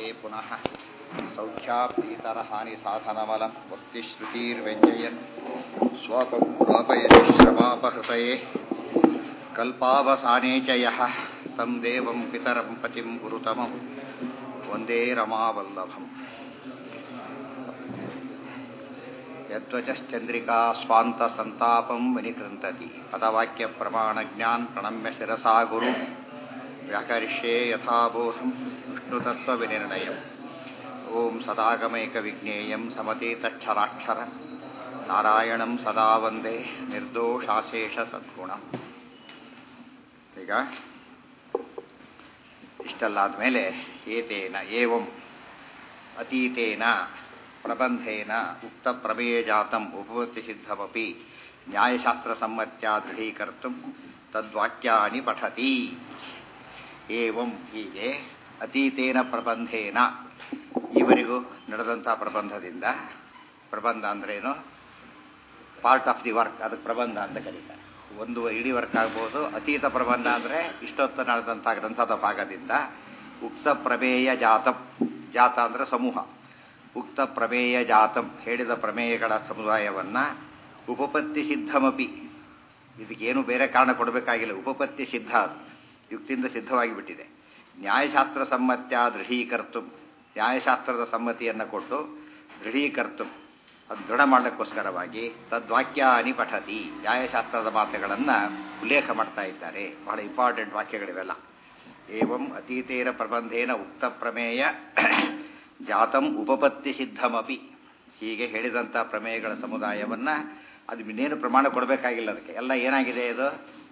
ಪುನಃ ಸೌಖ್ಯಾಪ್ತೀತರಹಾನಿ ಸಾಧನಮಲಂ ಭಕ್ತಿಶ್ರುತಿರ್ವ್ಯಂಜಯನ್ ಸ್ವಕಂ ಪ್ರಾಪಯತಿ ಶ್ರಮಾಪಹೃತಯೇ ಕಲ್ಪಾವಸಾನೇ ಚ ಯಃ ತಂ ದೇವಂ ಪಿತರಂ ಪತಿಂ ಗುರುತಮಂ ವಂದೇ ರಮಾವಲ್ಲಭಂ. ಯದ್ವಚಶ್ಚಂದ್ರಿಕಾ ಸ್ವಾಂತ ಸಂತಾಪಂ ವಿನಿಕೃಂತತಿ ಪದವಾಕ್ಯ ಪ್ರಮಾಣ ಜ್ಞಾನ್ ಪ್ರಣಮ್ಯ ಶಿರಸಾ ಗುರು ವ್ಯಾಕರಿಷ್ಯೇ ಯಥಾಬೋಧಂ ವಿಷ್ಣುತತ್ವ ವಿನಿರ್ಣಯಂ. ಓಂ ಸದಾಗಮೈಕ ವಿಜ್ಞೇಯಂ ಸಮತೀತಕ್ಷರಾಕ್ಷರ ನಾರಾಯಣಂ ಸದಾ ವಂದೇ ನಿರ್ದೋಷಾಶೇಷ ಸದ್ಗುಣಂ. ಈಗ ಇಷ್ಟಲ್ಲಾದ ಮೇಲೆ ಏತೇನ ಏವಂ ಅತೀತೇನ ಪ್ರಬಂಧೇನ ಉಕ್ತ ಪ್ರಮೇಯ ಜಾತಂ ಉಪಪತ್ತಿ ಸಿದ್ಧಮಪಿ ನ್ಯಾಯಶಾಸ್ತ್ರ ಸಮ್ಮತ್ಯ ದೃಢೀಕರ್ತು ತದ್ವಾಕ್ಯಾನಿ ಪಠತಿ. ಏವಂ ಹೀಗೆ ಅತೀತೇನ ಪ್ರಬಂಧೇನ ಈವರೆಗೂ ನಡೆದಂಥ ಪ್ರಬಂಧದಿಂದ, ಪ್ರಬಂಧ ಅಂದ್ರೇನು, ಪಾರ್ಟ್ ಆಫ್ ದಿ ವರ್ಕ್, ಅದಕ್ಕೆ ಪ್ರಬಂಧ ಅಂತ ಕರೀತಾರೆ. ಒಂದು ಇಡೀ ವರ್ಕ್ ಆಗ್ಬೋದು. ಅತೀತ ಪ್ರಬಂಧ ಅಂದರೆ ಇಷ್ಟೊತ್ತು ನಡೆದಂಥ ಗ್ರಂಥದ ಭಾಗದಿಂದ ಉಕ್ತ ಪ್ರಮೇಯ ಜಾತಂ, ಜಾತ ಅಂದರೆ ಸಮೂಹ, ಉಕ್ತ ಪ್ರಮೇಯ ಜಾತಂ ಹೇಳಿದ ಪ್ರಮೇಯಗಳ ಸಮುದಾಯವನ್ನು ಉಪಪತ್ತಿ ಸಿದ್ಧಮಪಿ, ಇದಕ್ಕೇನು ಬೇರೆ ಕಾರಣ ಕೊಡಬೇಕಾಗಿಲ್ಲ, ಉಪಪತ್ತಿ ಸಿದ್ಧ, ಅದು ಯುಕ್ತಿಯಿಂದ ಸಿದ್ಧವಾಗಿ ಬಿಟ್ಟಿದೆ. ನ್ಯಾಯಶಾಸ್ತ್ರ ಸಮ್ಮತ್ಯ ದೃಢೀಕರ್ತು, ನ್ಯಾಯಶಾಸ್ತ್ರದ ಸಮ್ಮತಿಯನ್ನು ಕೊಟ್ಟು ದೃಢೀಕರ್ತು, ಅದು ದೃಢ ಮಾಡಲಿಕ್ಕೋಸ್ಕರವಾಗಿ ತದ್ವಾಕ್ಯಾನಿ ಪಠತಿ, ನ್ಯಾಯಶಾಸ್ತ್ರದ ಮಾತುಗಳನ್ನು ಉಲ್ಲೇಖ ಮಾಡ್ತಾ ಇದ್ದಾರೆ. ಬಹಳ ಇಂಪಾರ್ಟೆಂಟ್ ವಾಕ್ಯಗಳಿವೆಲ್ಲ. ಏವಂ ಅತೀತೇನ ಪ್ರಬಂಧೇನ ಉಕ್ತ ಪ್ರಮೇಯ ಜಾತಂ ಉಪಪತ್ತಿ ಸಿದ್ಧಮಪಿ, ಹೀಗೆ ಹೇಳಿದಂಥ ಪ್ರಮೇಯಗಳ ಸಮುದಾಯವನ್ನು ಅದು ಇನ್ನೇನು ಪ್ರಮಾಣ ಕೊಡಬೇಕಾಗಿಲ್ಲ. ಅದಕ್ಕೆ ಎಲ್ಲ ಏನಾಗಿದೆ, ಇದು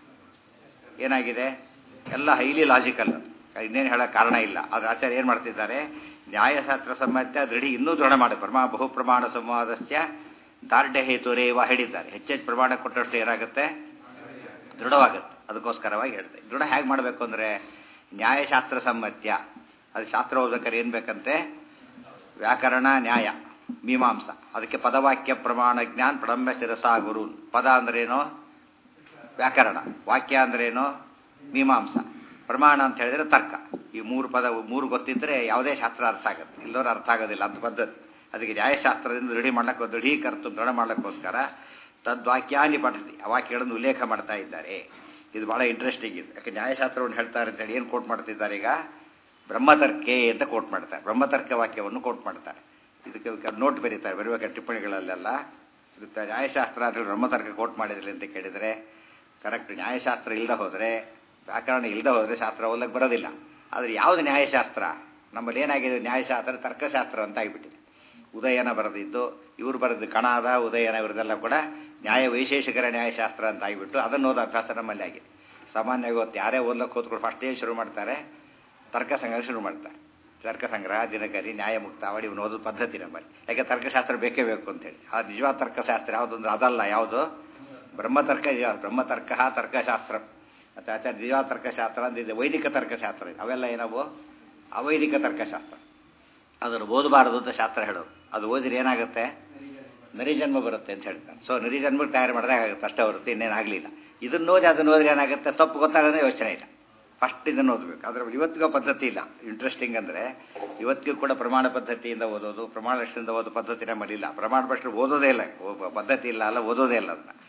ಏನಾಗಿದೆ, ಎಲ್ಲ ಹೈಲಿ ಲಾಜಿಕಲ್, ಇನ್ನೇನು ಹೇಳೋ ಕಾರಣ ಇಲ್ಲ. ಆದರೆ ಆಚಾರ್ಯ ಏನು ಮಾಡ್ತಿದ್ದಾರೆ, ನ್ಯಾಯಶಾಸ್ತ್ರ ಸಮ್ಮತ್ಯ ಇನ್ನೂ ದೃಢ ಮಾಡಿ ಬಹುಪ್ರಮಾಣ ಸಂವಾದಸ್ಯ ದಾರ್ಢ್ಯ ಹೇತುರೇವ ಹೇಳಿದ್ದಾರೆ. ಹೆಚ್ಚೆಚ್ಚು ಪ್ರಮಾಣ ಕೊಟ್ಟಷ್ಟು ಏನಾಗುತ್ತೆ, ದೃಢವಾಗುತ್ತೆ. ಅದಕ್ಕೋಸ್ಕರವಾಗಿ ಹೇಳ್ತಾರೆ. ದೃಢ ಹೇಗೆ ಮಾಡಬೇಕು ಅಂದರೆ ನ್ಯಾಯಶಾಸ್ತ್ರ ಸಮ್ಮತ್ಯ, ಅದು ಶಾಸ್ತ್ರ ಓದಬೇಕಾದ್ರೆ ಏನು ಬೇಕಂತೆ, ವ್ಯಾಕರಣ, ನ್ಯಾಯ, ಮೀಮಾಂಸ. ಅದಕ್ಕೆ ಪದವಾಕ್ಯ ಪ್ರಮಾಣ ಜ್ಞಾನ ಪ್ರಣಮ್ಯ ಶಿರಸಾ ಗುರು. ಪದ ಅಂದ್ರೇನು, ವ್ಯಾಕರಣ. ವಾಕ್ಯ ಅಂದ್ರೇನು, ಮೀಮಾಂಸ. ಪ್ರಮಾಣ ಅಂತ ಹೇಳಿದ್ರೆ ತರ್ಕ. ಈ ಮೂರು ಗೊತ್ತಿದ್ರೆ ಯಾವುದೇ ಶಾಸ್ತ್ರ ಅರ್ಥ ಆಗುತ್ತೆ, ಇಲ್ಲದವ್ರು ಅರ್ಥ ಆಗೋದಿಲ್ಲ ಅಂತ ಪದ್ಧತಿ. ಅದಕ್ಕೆ ನ್ಯಾಯಶಾಸ್ತ್ರದಿಂದ ದೃಢ ಮಾಡ್ಲಿಕ್ಕೋಸ್ಕರ ತದ್ವಾಕ್ಯಾನಿ ಪಠತಿ, ಆ ವಾಕ್ಯಗಳನ್ನು ಉಲ್ಲೇಖ ಮಾಡ್ತಾ ಇದ್ದಾರೆ. ಇದು ಬಹಳ ಇಂಟ್ರೆಸ್ಟಿಂಗ್ ಇದೆ. ಯಾಕೆ ನ್ಯಾಯಶಾಸ್ತ್ರವನ್ನು ಹೇಳ್ತಾರೆ ಅಂತೇಳಿ ಏನು ಕೋಟ್ ಮಾಡ್ತಿದ್ದಾರೆ, ಈಗ ಬ್ರಹ್ಮತರ್ಕೆ ಅಂತ ಕೋಟ್ ಮಾಡ್ತಾರೆ. ಬ್ರಹ್ಮತರ್ಕ ವಾಕ್ಯವನ್ನು ಕೋಟ್ ಮಾಡ್ತಾರೆ. ಇದಕ್ಕೆ ನೋಟ್ ಬರೀತಾರೆ, ಬರೀಬೇಕಾದ ಟಿಪ್ಪಣಿಗಳಲ್ಲೆಲ್ಲ. ಇದಕ್ಕೆ ನ್ಯಾಯಶಾಸ್ತ್ರ ಅಂತ ಬ್ರಹ್ಮತರ್ಕ ಕೋಟ್ ಮಾಡಿದ್ರಿ ಅಂತ ಕೇಳಿದರೆ ಕರೆಕ್ಟ್. ನ್ಯಾಯಶಾಸ್ತ್ರ ಇಲ್ಲದೆ ಹೋದರೆ, ವ್ಯಾಕರಣ ಇಲ್ಲದೆ ಹೋದರೆ ಶಾಸ್ತ್ರ ಓದಕ್ಕೆ ಬರೋದಿಲ್ಲ. ಆದರೆ ಯಾವುದು ನ್ಯಾಯಶಾಸ್ತ್ರ, ನಮ್ಮಲ್ಲಿ ಏನಾಗಿದೆ, ನ್ಯಾಯಶಾಸ್ತ್ರ ತರ್ಕಶಾಸ್ತ್ರ ಅಂತ ಆಗಿಬಿಟ್ಟಿದೆ. ಉದಯನ ಬರೆದಿದ್ದು, ಇವರು ಬರೆದು ಕಣಾದ, ಉದಯನ ಇವರದೆಲ್ಲ ಕೂಡ ನ್ಯಾಯ ವೈಶೇಷಿಕರ ನ್ಯಾಯಶಾಸ್ತ್ರ ಅಂತ ಆಗಿಬಿಟ್ಟು ಅದನ್ನು ಓದೋ ಅಭ್ಯಾಸ ನಮ್ಮಲ್ಲಿ ಆಗಿದೆ. ಸಾಮಾನ್ಯವಾಗಿ ಹೊತ್ತು ಯಾರೇ ಓದ್ಲಕ್ಕೆ ಹೋದ್ಕೊಂಡು ಫಸ್ಟ್ ಏನು ಶುರು ಮಾಡ್ತಾರೆ, ತರ್ಕ ಸಂಗ್ರಹ ಶುರು ಮಾಡ್ತಾರೆ. ತರ್ಕ ಸಂಗ್ರಹ, ದಿನಕರಿ, ನ್ಯಾಯಮುಕ್ತ ಅವಡಿ ಇವನು ಓದೋ ಪದ್ಧತಿ ನಮ್ಮಲ್ಲಿ. ಯಾಕೆ ತರ್ಕಶಾಸ್ತ್ರ ಬೇಕೇ ಬೇಕು ಅಂತೇಳಿ. ಆ ನಿಜವಾದ ತರ್ಕಶಾಸ್ತ್ರ ಯಾವುದಂದ್ರೆ ಅದಲ್ಲ, ಯಾವುದು ಬ್ರಹ್ಮತರ್ಕ. ಬ್ರಹ್ಮತರ್ಕ ತರ್ಕಶಾಸ್ತ್ರ ಮತ್ತು ಆಚಾರ್ಯ ನಿಜವಾದ ತರ್ಕಶಾಸ್ತ್ರ ಅಂದಿದೆ. ವೈದಿಕ ತರ್ಕಶಾಸ್ತ್ರ ಅವೆಲ್ಲ ಏನವು, ಅವೈದಿಕ ತರ್ಕಶಾಸ್ತ್ರ. ಅದನ್ನು ಓದಬಾರದು ಅಂತ ಶಾಸ್ತ್ರ ಹೇಳೋದು. ಅದು ಓದಿದ್ರೆ ಏನಾಗುತ್ತೆ, ನರಿಜನ್ಮ ಬರುತ್ತೆ ಅಂತ ಹೇಳ್ತಾರೆ. ಸೊ ನರಿಜನ್ಮಕ್ಕೆ ತಯಾರು ಮಾಡಿದಾಗ ಆಗುತ್ತೆ ಅಷ್ಟೇ ಹೊರತು ಇನ್ನೇನಾಗಲಿಲ್ಲ. ಇದನ್ನು ಓದಿ ಅದನ್ನು ಓದಿದ್ರೆ ಏನಾಗುತ್ತೆ, ತಪ್ಪು ಗೊತ್ತಾಗೋದೇ ಯೋಚನೆ ಇಲ್ಲ. ಫಸ್ಟ್ ಇದನ್ನು ಓದಬೇಕು. ಅದರ ಇವತ್ತಿಗೂ ಪದ್ಧತಿ ಇಲ್ಲ. ಇಂಟ್ರೆಸ್ಟಿಂಗ್ ಅಂದರೆ ಇವತ್ತಿಗೂ ಕೂಡ ಪ್ರಮಾಣ ಪದ್ಧತಿಯಿಂದ ಓದೋದು, ಪ್ರಮಾಣ ಲಕ್ಷದಿಂದ ಓದೋ ಪದ್ಧತಿ ನಮ್ಮಲ್ಲಿಲ್ಲ. ಪ್ರಮಾಣ ಪಕ್ಷ ಓದೋದೇ ಇಲ್ಲ, ಪದ್ಧತಿ ಇಲ್ಲ, ಅಲ್ಲ ಓದೋದೇ ಇಲ್ಲ. ಅದನ್ನು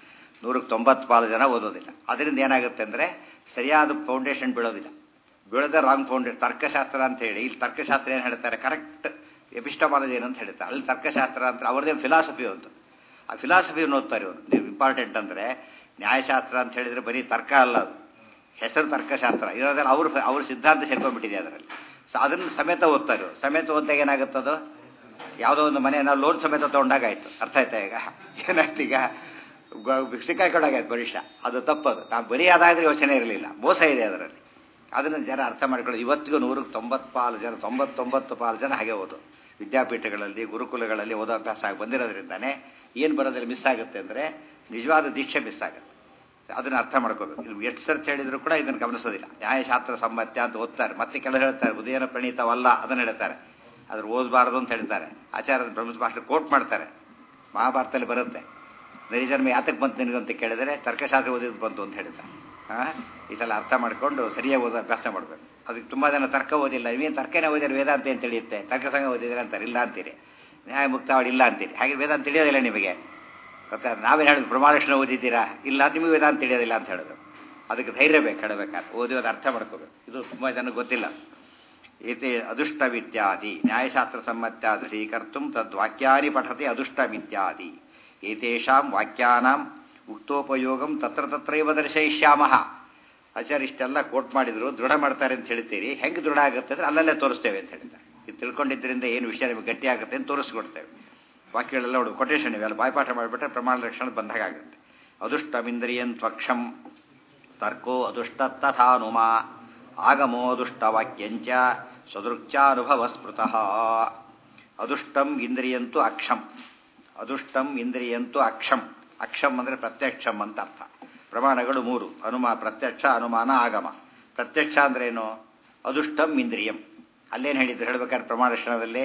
190 ಜನ ಓದೋದಿಲ್ಲ. ಅದರಿಂದ ಏನಾಗುತ್ತೆ ಅಂದರೆ ಸರಿಯಾದ ಫೌಂಡೇಶನ್ ಬೀಳೋದಿಲ್ಲ. ಬೀಳೋದೇ ರಾಂಗ್ ಫೌಂಡೇಶನ್. ತರ್ಕಶಾಸ್ತ್ರ ಅಂತ ಹೇಳಿ ಇಲ್ಲಿ ತರ್ಕಶಾಸ್ತ್ರ ಏನು ಹೇಳ್ತಾರೆ, ಕರೆಕ್ಟ್ ಎಪಿಸ್ಟಮಾಲಜಿ ಏನಂತ ಹೇಳ್ತಾರೆ. ಅಲ್ಲಿ ತರ್ಕಶಾಸ್ತ್ರ ಅಂತ ಅವ್ರದ್ದೇ ಫಿಲಾಸಫಿ ಒಂದು. ಆ ಫಿಲಾಸಫಿಯನ್ನು ಓದ್ತಾರೆ ಇವರು. ನೀವು ಇಂಪಾರ್ಟೆಂಟ್ ಅಂದರೆ ನ್ಯಾಯಶಾಸ್ತ್ರ ಅಂತ ಹೇಳಿದರೆ ಬರೀ ತರ್ಕ ಅಲ್ಲ, ಅದು ಹೆಸರು ತರ್ಕಶಾಸ್ತ್ರ ಇರೋದ್ರಲ್ಲಿ ಅವ್ರ ಸಿದ್ಧಾಂತ ಸೇರ್ಕೊಂಡ್ಬಿಟ್ಟಿದೆ ಅದರಲ್ಲಿ. ಸೊ ಅದನ್ನು ಸಮೇತ ಓದ್ತಾರೆ ಇವರು. ಸಮೇತ ಓದಿದಾಗ ಏನಾಗುತ್ತದು, ಯಾವುದೋ ಒಂದು ಮನೆ ನಾವು ಲೋನ್ ಸಮೇತ ತೊಗೊಂಡಾಗಾಯ್ತು. ಅರ್ಥ ಆಯ್ತಾ? ಈಗ ಏನಾಯ್ತು, ಈಗ ಸಿಕ್ಕಾಕೊಂಡಾಗಾಯ್ತು ಭವಿಷ್ಯ. ಅದು ತಪ್ಪದು. ನಾವು ಬರೀ ಅದಾದ್ರೆ ಯೋಚನೆ ಇರಲಿಲ್ಲ, ಮೋಸ ಇದೆ ಅದರಲ್ಲಿ. ಅದನ್ನು ಜನ ಅರ್ಥ ಮಾಡ್ಕೊಳ್ಳೋದು. ಇವತ್ತಿಗೂ 99% ಜನ ಹಾಗೆ ಓದು. ವಿದ್ಯಾಪೀಠಗಳಲ್ಲಿ, ಗುರುಕುಲಗಳಲ್ಲಿ ಓದೋ ಅಭ್ಯಾಸ ಆಗಿ ಬಂದಿರೋದ್ರಿಂದಾನೇ ಏನು ಬರೋದ್ರಲ್ಲಿ ಮಿಸ್ ಆಗುತ್ತೆ ಅಂದರೆ ನಿಜವಾದ ದೀಕ್ಷೆ ಮಿಸ್ ಆಗುತ್ತೆ. ಅದನ್ನು ಅರ್ಥ ಮಾಡ್ಕೋಬೇಕು. ಇಲ್ಲಿ ಎಷ್ಟು ಸರ್ಚ್ ಹೇಳಿದ್ರು ಕೂಡ ಇದನ್ನು ಗಮನಿಸೋದಿಲ್ಲ. ನ್ಯಾಯಶಾಸ್ತ್ರ ಸಮ್ಮತ್ಯ ಅಂತ ಓದ್ತಾರೆ, ಮತ್ತೆ ಕೆಲವರು ಹೇಳ್ತಾರೆ ಉದಯನ ಪ್ರಣೀತವಲ್ಲ ಅದನ್ನು ಹೇಳ್ತಾರೆ, ಅದ್ರ ಓದಬಾರದು ಅಂತ ಹೇಳ್ತಾರೆ. ಆಚಾರ್ಯ ಬ್ರಹ್ಮಸ್ವಾಮಿ ಕೋಟ್ ಮಾಡ್ತಾರೆ, ಮಹಾಭಾರತದಲ್ಲಿ ಬರುತ್ತೆ. ನರಿಜನ್ಮ ಯಾತಕ್ಕೆ ಬಂತು ನಿನಗಂತ ಕೇಳಿದರೆ ತರ್ಕಶಾಸ್ತ್ರ ಓದಿದ್ದು ಬಂತು ಅಂತ ಹೇಳ್ತಾರೆ. ಈ ಸಲ ಅರ್ಥ ಮಾಡಿಕೊಂಡು ಸರಿಯಾಗಿ ಓದೋ ಅಭ್ಯಾಸ ಮಾಡಬೇಕು. ಅದಕ್ಕೆ ತುಂಬ ಜನ ತರ್ಕ ಓದಿಲ್ಲ, ನೀವೇನು ತರ್ಕನೇ ಓದಿದ್ರೆ ವೇದಾಂತ ಏನು ತಿಳಿಯುತ್ತೆ, ತರ್ಕಸಂಗ ಓದಿದ್ರೆ ಅಂತಾರೆ, ಇಲ್ಲ ಅಂತೀರಿ. ನ್ಯಾಯ ಮುಕ್ತಾವಳಿ ಇಲ್ಲ ಅಂತೀರಿ. ಹಾಗೆ ವೇದಾಂತ ತಿಳಿಯೋದಿಲ್ಲ ನಿಮಗೆ ಗೊತ್ತಾ. ನಾವೇನು ಹೇಳಿದ್ರು ಪ್ರಮಾಣಕ್ಷಣ ಓದಿದ್ದೀರಾ, ಇಲ್ಲ ನಿಮಗೆ ವೇದಾಂತ ತಿಳಿಯೋದಿಲ್ಲ ಅಂತ ಹೇಳಿದ್ರು. ಅದಕ್ಕೆ ಧೈರ್ಯ ಬೇಕು ಹೇಳಬೇಕಾದ್ರೆ, ಓದೋದು ಅರ್ಥ ಮಾಡ್ಕೋಬೇಕು. ಇದು ತುಂಬ ಜನಕ್ಕೆ ಗೊತ್ತಿಲ್ಲ. ಏತೆ ಅದೃಷ್ಟವಿತ್ಯಾದಿ ನ್ಯಾಯಶಾಸ್ತ್ರ ಸಮ್ಮತ್ಯ ದೃಢೀಕರ್ತು ತದ್ವಾಕ್ಯಾನಿ ಪಠತಿ ಅದೃಷ್ಟವಿತ್ಯಾದಿ ಏತೇಷಾಂ ವಾಕ್ಯಾನಾಂ ಉಕ್ತೋಪಯೋಗಂ ತತ್ರ ತತ್ರೈವ ದರ್ಶಯಿಷ್ಯಾಮಃ. ಆಚಾರ್ಯ ಇಷ್ಟೆಲ್ಲ ಕೋಟ್ ಮಾಡಿದ್ರು, ದೃಢ ಮಾಡ್ತಾರೆ ಅಂತ ಹೇಳ್ತೀರಿ. ಹೆಂಗೆ ದೃಢ ಆಗುತ್ತೆ ಅಂದರೆ ಅಲ್ಲಲ್ಲೇ ತೋರಿಸ್ತೇವೆ ಅಂತ ಹೇಳಿದ್ದಾರೆ. ಇದು ತಿಳ್ಕೊಂಡಿದ್ದರಿಂದ ಏನು ವಿಷಯ ನಿಮಗೆ ಗಟ್ಟಿ ಆಗುತ್ತೆ ಅಂತ ತೋರಿಸ್ಕೊಡ್ತೇವೆ. ವಾಕ್ಯಗಳೆಲ್ಲ ನೋಡು, ಕೊಟೇಶನ್ ಇವೆಲ್ಲ ಬಾಯ್ಪಾಠ ಮಾಡಿಬಿಟ್ರೆ ಪ್ರಮಾಣ ಲಕ್ಷಣ ಬಂದಾಗ ಆಗುತ್ತೆ. ಅದೃಷ್ಟಮಿಂದ್ರಿಯಂ ತ್ವಕ್ಷಂ ತರ್ಕೋ ಅದೃಷ್ಟತಥಾನುಮ ಆಗಮೋ ದುಷ್ಟವಾಕ್ಯಂಚ ಸದೃಕ್ಚಾನುಭವ ಸ್ಮೃತಃ. ಅದೃಷ್ಟಂ ಇಂದ್ರಿಯಂತು ಅಕ್ಷಂ. ಅದೃಷ್ಟಂ ಇಂದ್ರಿಯಂತು ಅಕ್ಷಂ. ಅಕ್ಷಂ ಅಂದರೆ ಪ್ರತ್ಯಕ್ಷಂ ಅಂತ ಅರ್ಥ. ಪ್ರಮಾಣಗಳು 3: ಪ್ರತ್ಯಕ್ಷ, ಅನುಮಾನ, ಆಗಮ. ಪ್ರತ್ಯಕ್ಷ ಅಂದ್ರೇನು? ಅದೃಷ್ಟಂ ಇಂದ್ರಿಯಂ. ಅಲ್ಲೇನು ಹೇಳಿದ್ರು ಹೇಳ್ಬೇಕಾದ್ರೆ ಪ್ರಮಾಣ ಲಕ್ಷಣದಲ್ಲಿ?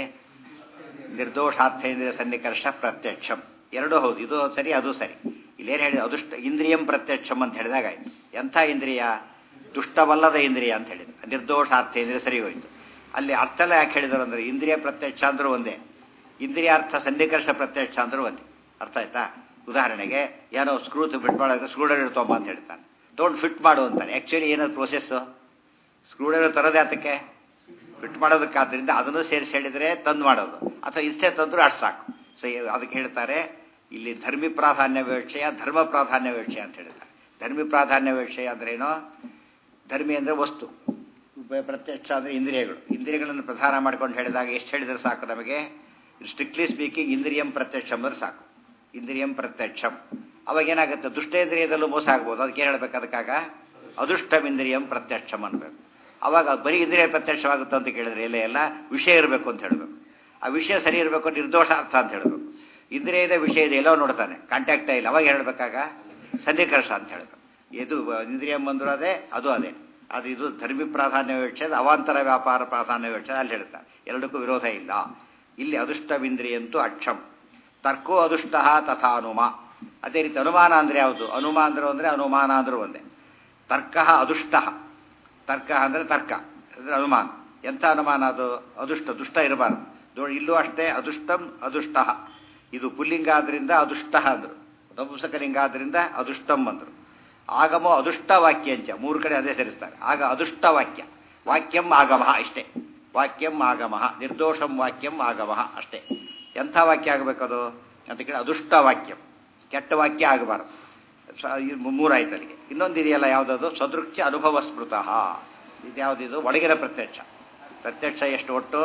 ನಿರ್ದೋಷಾರ್ಥೇಂದ್ರಿಯ ಸನ್ನಿಕರ್ಷ ಪ್ರತ್ಯಕ್ಷಂ. ಎರಡೂ ಹೌದು, ಇದು ಸರಿ ಅದು ಸರಿ. ಇಲ್ಲೇನು ಹೇಳಿದ್ರು? ಅದೃಷ್ಟ ಇಂದ್ರಿಯಂ ಪ್ರತ್ಯಕ್ಷಂ ಅಂತ ಹೇಳಿದಾಗ ಆಯ್ತು. ಎಂಥ ಇಂದ್ರಿಯ? ದುಷ್ಟವಲ್ಲದ ಇಂದ್ರಿಯ ಅಂತ ಹೇಳಿದ್ರು. ನಿರ್ದೋಷಾರ್ಥೇಂದ್ರಿಯ ಸರಿ ಹೋಯ್ತು. ಅಲ್ಲಿ ಅರ್ಥ ಎಲ್ಲ ಯಾಕೆ ಹೇಳಿದ್ರು ಅಂದರೆ ಇಂದ್ರಿಯ ಪ್ರತ್ಯಕ್ಷ ಅಂದ್ರೂ ಒಂದೇ, ಇಂದ್ರಿಯಾರ್ಥ ಸನ್ನಿಕರ್ಷ ಪ್ರತ್ಯಕ್ಷ ಅಂದ್ರೂ ಒಂದೇ. ಅರ್ಥ ಆಯ್ತಾ? ಉದಾಹರಣೆಗೆ ಏನೋ ಸ್ಕ್ರೂ ಫಿಟ್ ಮಾಡೋದು, ಸ್ಕ್ರೂ ಡ್ರೈವರ್ ತೊಗೊಂಬ ಅಂತ ಹೇಳ್ತಾನೆ, ತೊಗೊಂಡು ಫಿಟ್ ಮಾಡು ಅಂತಾನೆ. ಆ್ಯಕ್ಚುಲಿ ಏನಾದ್ರು ಪ್ರೋಸೆಸ್ಸು? ಸ್ಕ್ರೂ ಡ್ರೈವರ್ ತರೋದೇ ಅದಕ್ಕೆ ಫಿಟ್ ಮಾಡೋದಕ್ಕಾದ್ರಿಂದ ಅದನ್ನು ಸೇರಿಸಿ ಹೇಳಿದರೆ ತಂದು ಮಾಡೋದು, ಅಥವಾ ಇಷ್ಟೇ ತಂದರೂ ಅಷ್ಟು ಸಾಕು. ಸೊ ಅದಕ್ಕೆ ಹೇಳ್ತಾರೆ ಇಲ್ಲಿ ಧರ್ಮಿ ಪ್ರಾಧಾನ್ಯ ವಿಷಯ, ಧರ್ಮ ಪ್ರಾಧಾನ್ಯ ವಿಷಯ ಅಂತ ಹೇಳ್ತಾರೆ. ಧರ್ಮಿ ಪ್ರಾಧಾನ್ಯ ವಿಷಯ ಅಂದ್ರೇನು? ಧರ್ಮಿ ಅಂದರೆ ವಸ್ತು, ಪ್ರತ್ಯಕ್ಷ ಅಂದರೆ ಇಂದ್ರಿಯಗಳು. ಇಂದ್ರಿಯಗಳನ್ನು ಪ್ರಧಾನ ಮಾಡ್ಕೊಂಡು ಹೇಳಿದಾಗ ಎಷ್ಟು ಹೇಳಿದರೆ ಸಾಕು ನಮಗೆ? ಸ್ಟ್ರಿಕ್ಟ್ಲಿ ಸ್ಪೀಕಿಂಗ್ ಇಂದ್ರಿಯಂ ಪ್ರತ್ಯಕ್ಷಂ ಅಂದ್ರೆ ಸಾಕು. ಇಂದ್ರಿಯಂ ಪ್ರತ್ಯಕ್ಷಂ. ಅವಾಗ ಏನಾಗುತ್ತೆ? ದುಷ್ಟೇಂದ್ರಿಯದಲ್ಲೂ ಮೋಸ ಆಗ್ಬೋದು. ಅದಕ್ಕೆ ಏನು ಹೇಳ್ಬೇಕು? ಅದಕ್ಕಾಗ ಅದೃಷ್ಟಂ ಇಂದ್ರಿಯಂ ಪ್ರತ್ಯಕ್ಷಂ ಅನ್ಬೇಕು. ಅವಾಗ ಬರೀ ಇಂದ್ರಿಯ ಪ್ರತ್ಯಕ್ಷವಾಗುತ್ತೆ ಅಂತ ಕೇಳಿದ್ರೆ ಎಲ್ಲ ವಿಷಯ ಇರಬೇಕು ಅಂತ ಹೇಳಬೇಕು. ಆ ವಿಷಯ ಸರಿ ಇರಬೇಕು, ನಿರ್ದೋಷ ಅರ್ಥ ಅಂತ ಹೇಳಬೇಕು. ಇಂದ್ರಿಯ ಇದೆ, ವಿಷಯ ಇದೆ, ಎಲ್ಲೋ ನೋಡ್ತಾನೆ, ಕಾಂಟ್ಯಾಕ್ಟೇ ಇಲ್ಲ. ಅವಾಗ ಹೇಳಬೇಕಾಗ ಸನ್ನಿಕರ್ಷ ಅಂತ ಹೇಳಬೇಕು. ಇದು ಇಂದ್ರಿಯಂ ಬಂದರೂ ಅದೇ, ಅದು ಅದೇ. ಅದು ಇದು ಧರ್ಮಿ ಪ್ರಾಧಾನ್ಯ ವಿಷಯದ ಅವಾಂತರ ವ್ಯಾಪಾರ ಪ್ರಾಧಾನ್ಯ ವಿಷಯ ಅಲ್ಲಿ ಹೇಳ್ತಾರೆ. ಎರಡಕ್ಕೂ ವಿರೋಧ ಇಲ್ಲ. ಇಲ್ಲಿ ಅದೃಷ್ಟವಿಂದ್ರಿಯಂತೂ ಅಕ್ಷಂ. ತರ್ಕೋ ಅದುಷ್ಟ ತಥಾನುಮ. ಅದೇ ರೀತಿ ಅನುಮಾನ ಅಂದರೆ ಯಾವುದು? ಅನುಮಾನ ಅಂದ್ರೂ ಅಂದರೆ ಅನುಮಾನ ಅಂದ್ರೂ ಒಂದೇ. ತರ್ಕ ಅದುಷ್ಟ. ತರ್ಕ ಅಂದರೆ ತರ್ಕ ಅಂದರೆ ಅನುಮಾನ. ಎಂಥ ಅನುಮಾನ ಅದು? ಅದುಷ್ಟ, ದುಷ್ಟ ಇರಬಾರ್ದು. ಇಲ್ಲೂ ಅಷ್ಟೇ, ಅದೃಷ್ಟಂ ಅದುಷ್ಟ. ಇದು ಪುಲ್ಲಿಂಗ ಆದ್ರಿಂದ ಅದುಷ್ಟ ಅಂದರು, ನಪುಂಸಕಲಿಂಗ ಆದ್ರಿಂದ ಅದುಷ್ಟಂ ಅಂದರು. ಆಗಮೋ ಅದೃಷ್ಟ ವಾಕ್ಯಂಚ, 3 ಕಡೆ ಅದೇ ಸೇರಿಸ್ತಾರೆ. ಆಗ ಅದೃಷ್ಟ ವಾಕ್ಯ, ವಾಕ್ಯಂ ಆಗಮಃ ಇಷ್ಟೇ. ವಾಕ್ಯಂ ಆಗಮಃ, ನಿರ್ದೋಷಂ ವಾಕ್ಯಂ ಆಗಮಃ ಅಷ್ಟೇ. ಎಂಥ ವಾಕ್ಯ ಆಗಬೇಕದು ಅಂತ ಕೇಳಿ? ಅದೃಷ್ಟ ವಾಕ್ಯಂ, ಕೆಟ್ಟ ವಾಕ್ಯ ಆಗಬಾರ್ದು. 3 ಆಯ್ತು ಅಲ್ಲಿಗೆ. ಇನ್ನೊಂದು ಇದೆಯಲ್ಲ, ಯಾವುದದು? ಸದೃಕ್ಯ ಅನುಭವ ಸ್ಮೃತಃ. ಇದು ಯಾವುದಿದು? ಒಳಗಿನ ಪ್ರತ್ಯಕ್ಷ. ಪ್ರತ್ಯಕ್ಷ ಎಷ್ಟು ಒಟ್ಟು?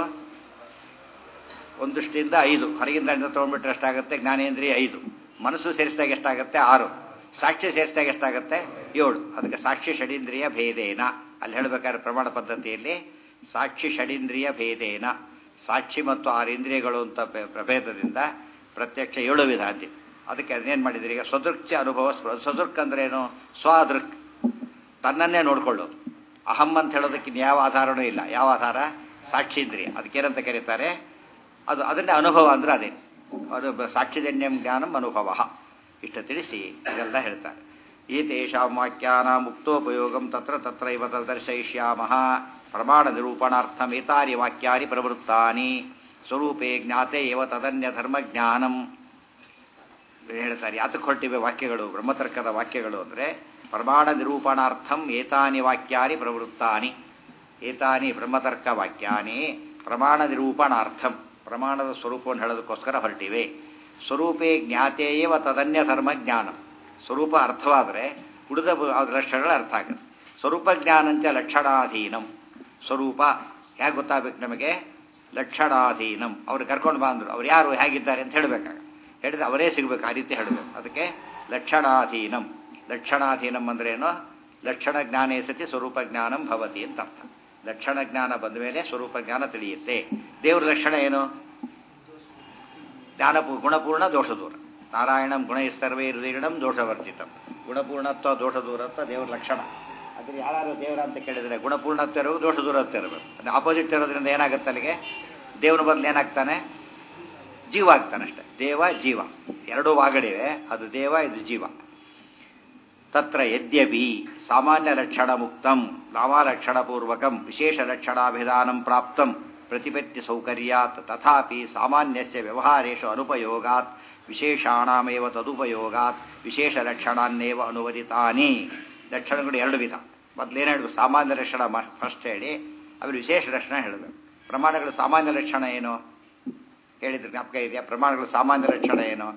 ಒಂದು ದೃಷ್ಟಿಯಿಂದ 5, ಹೊರಗಿಂದ ತೊಗೊಂಡ್ಬಿಟ್ರೆ ಎಷ್ಟಾಗುತ್ತೆ? ಜ್ಞಾನೇಂದ್ರಿಯ 5, ಮನಸ್ಸು ಸೇರಿಸಿದಾಗ ಎಷ್ಟಾಗುತ್ತೆ? 6, ಸಾಕ್ಷಿ ಸೇರಿಸಿದಾಗ ಎಷ್ಟಾಗುತ್ತೆ? 7. ಅದಕ್ಕೆ ಸಾಕ್ಷಿ ಷಡೀಂದ್ರಿಯ ಭೇದೇನ ಅಲ್ಲಿ ಹೇಳಬೇಕಾದ್ರೆ ಪ್ರಮಾಣ ಪದ್ಧತಿಯಲ್ಲಿ ಸಾಕ್ಷಿ ಷಡೀಂದ್ರಿಯ ಭೇದೇನ, ಸಾಕ್ಷಿ ಮತ್ತು 6 ಇಂದ್ರಿಯಗಳು ಅಂತ ಪ್ರಭೇದದಿಂದ ಪ್ರತ್ಯಕ್ಷ 7 ವಿಧ ಅಂತಿದೆ. ಅದಕ್ಕೆ ಅದನ್ನೇನು ಮಾಡಿದ್ರಿ ಈಗ? ಸ್ವದೃಕ್ಯ ಅನುಭವ. ಸ್ವದೃಕ್ ಅಂದ್ರೇನು? ಸ್ವಾದೃಕ್, ತನ್ನನ್ನೇ ನೋಡ್ಕೊಳ್ಳೋದು. ಅಹಂ ಅಂತ ಹೇಳೋದಕ್ಕೆ ಯಾವ ಆಧಾರನೂ ಇಲ್ಲ. ಯಾವ ಆಧಾರ? ಸಾಕ್ಷೀಂದ್ರಿಯ. ಅದಕ್ಕೇನಂತ ಕರೀತಾರೆ? ಅದು ಅದನ್ನೇ ಅನುಭವ ಅಂದ್ರೆ ಅದೇ ಸಾಕ್ಷಿಜನ್ಯಂ ಜ್ಞಾನಂ ಅನುಭವ. ಇಷ್ಟು ತಿಳಿಸಿ ಇದೆಲ್ಲ ಹೇಳ್ತಾರೆ. ಏತೇಷಾಂ ವಾಕ್ಯಾನಾಂ ಮುಕ್ತೋಪಯೋಗಂ ತತ್ರ ತತ್ರೈವ ತದರ್ಶಯಿಷ್ಯಾಮಃ. ಪ್ರಮಾಣ ನಿರೂಪಣಾರ್ಥಂ ಏತಾನಿ ವಾಕ್ಯಾನಿ ಪ್ರವೃತ್ತಾನಿ ಸ್ವರೂಪೇ ಜ್ಞಾತೆ ಏವ ತದನ್ಯ ಧರ್ಮಜ್ಞಾನಂ ಹೇಳ್ತಾರೆ. ಯಾತಕ್ಕೆ ಹೊರಟಿವೆ ವಾಕ್ಯಗಳು? ಬ್ರಹ್ಮತರ್ಕದ ವಾಕ್ಯಗಳು ಅಂದರೆ ಪ್ರಮಾಣ ನಿರೂಪಣಾರ್ಥಂ ಏತಾನಿ ವಾಕ್ಯಾನಿ ಪ್ರವೃತ್ತಾನಿ. ಏತಾನಿ ಬ್ರಹ್ಮತರ್ಕ ವಾಕ್ಯಾನಿ ಪ್ರಮಾಣ ನಿರೂಪಣಾರ್ಥಂ, ಪ್ರಮಾಣದ ಸ್ವರೂಪವನ್ನು ಹೇಳೋದಕ್ಕೋಸ್ಕರ ಹೊರಟಿವೆ. ಸ್ವರೂಪೇ ಜ್ಞಾತೇಯವ ತದನ್ಯ ಧರ್ಮ ಜ್ಞಾನ. ಸ್ವರೂಪ ಅರ್ಥವಾದರೆ ಉಳಿದ ಲಕ್ಷಣಗಳು ಅರ್ಥ ಆಗುತ್ತೆ. ಸ್ವರೂಪ ಜ್ಞಾನಂಚ ಲಕ್ಷಣಾಧೀನಂ. ಸ್ವರೂಪ ಹೇಗೆ ಗೊತ್ತಾಗಬೇಕು ನಮಗೆ? ಲಕ್ಷಣಾಧೀನಂ. ಅವ್ರು ಕರ್ಕೊಂಡು ಬಂದರು, ಅವ್ರು ಯಾರು, ಹೇಗಿದ್ದಾರೆ ಅಂತ ಹೇಳಬೇಕಾಗ ಹೇಳಿದ್ರೆ ಅವರೇ ಸಿಗಬೇಕು, ಆ ರೀತಿ ಹೇಳಬೇಕು. ಅದಕ್ಕೆ ಲಕ್ಷಣಾಧೀನಂ. ಲಕ್ಷಣಾಧೀನಂ ಅಂದ್ರೇನು? ಲಕ್ಷಣ ಜ್ಞಾನೇ ಸತಿ ಸ್ವರೂಪ ಜ್ಞಾನಂ ಭವತಿ ಅಂತ ಅರ್ಥ. ಲಕ್ಷಣ ಜ್ಞಾನ ಬಂದ ಮೇಲೆ ಸ್ವರೂಪ ಜ್ಞಾನ ತಿಳಿಯುತ್ತೆ. ದೇವ್ರ ಲಕ್ಷಣ ಏನು? ಜ್ಞಾನ ಗುಣಪೂರ್ಣ ದೋಷ ದೂರ. ನಾರಾಯಣಂ ಗುಣ ಸರ್ವೇ ಹೃದಯಂ ದೋಷವರ್ಜಿತಂ. ಗುಣಪೂರ್ಣತ್ವ ದೋಷ ದೂರತ್ವ ದೇವ್ರ ಲಕ್ಷಣ. ಅದ್ರ ಯಾರು ದೇವರ ಅಂತ ಕೇಳಿದರೆ ಗುಣಪೂರ್ಣತ್ವ ಇರಬೇಕು, ದೋಷ ದೂರತ್ವ ಇರಬೇಕು. ಅದು ಆಪೋಸಿಟ್ ಇರೋದ್ರಿಂದ ಏನಾಗುತ್ತೆ ಅಲ್ಲಿಗೆ? ದೇವನ ಬದಲು ಏನಾಗ್ತಾನೆ? ಜೀವ ಆಗ್ತಾನೆ ಅಷ್ಟೆ. ದೇವ ಜೀವ ಎರಡೂ ವಾಗಡಿವೆ. ಅದು ದೇವ, ಇದು ಜೀವ. ತತ್ರ ಯದ್ಯಪಿ ಸಾಮಾನ್ಯ ಲಕ್ಷಣ ಮುಕ್ತಂ ನಾಮಲಕ್ಷಣಪೂರ್ವಕಂ ವಿಶೇಷ ಲಕ್ಷಣಾಭಿಧಾನಂ ಪ್ರಾಪ್ತಂ ಪ್ರತಿಪತ್ತಿ ಸೌಕರ್ಯಾತ್ ತಥಾಪಿ ಸಾಮಾನ್ಯಸ್ಯ ವ್ಯವಹಾರೇಷು ಅನುಪಯೋಗಾತ್ ವಿಶೇಷಾಣಾಮೇವ ತದುಪಯೋಗಾತ್ ವಿಶೇಷ ಲಕ್ಷಣಾನ್ನೇವ ಅನುವದಿತಾನಿ. ಲಕ್ಷಣಗಳು ಎರಡು ವಿಧ. ಮೊದಲೇನು ಹೇಳಬೇಕು? ಸಾಮಾನ್ಯ ಲಕ್ಷಣ ಫಸ್ಟ್ ಹೇಳಿ ಆಮೇಲೆ ವಿಶೇಷ ಲಕ್ಷಣ ಹೇಳಬೇಕು. ಪ್ರಮಾಣಗಳ ಸಾಮಾನ್ಯ ಲಕ್ಷಣ ಏನು ಹೇಳಿದ್ರೆ ಜ್ಞಾಪಕ ಇದೆಯಾ? ಪ್ರಮಾಣಗಳ ಸಾಮಾನ್ಯ ಲಕ್ಷಣ ಏನು?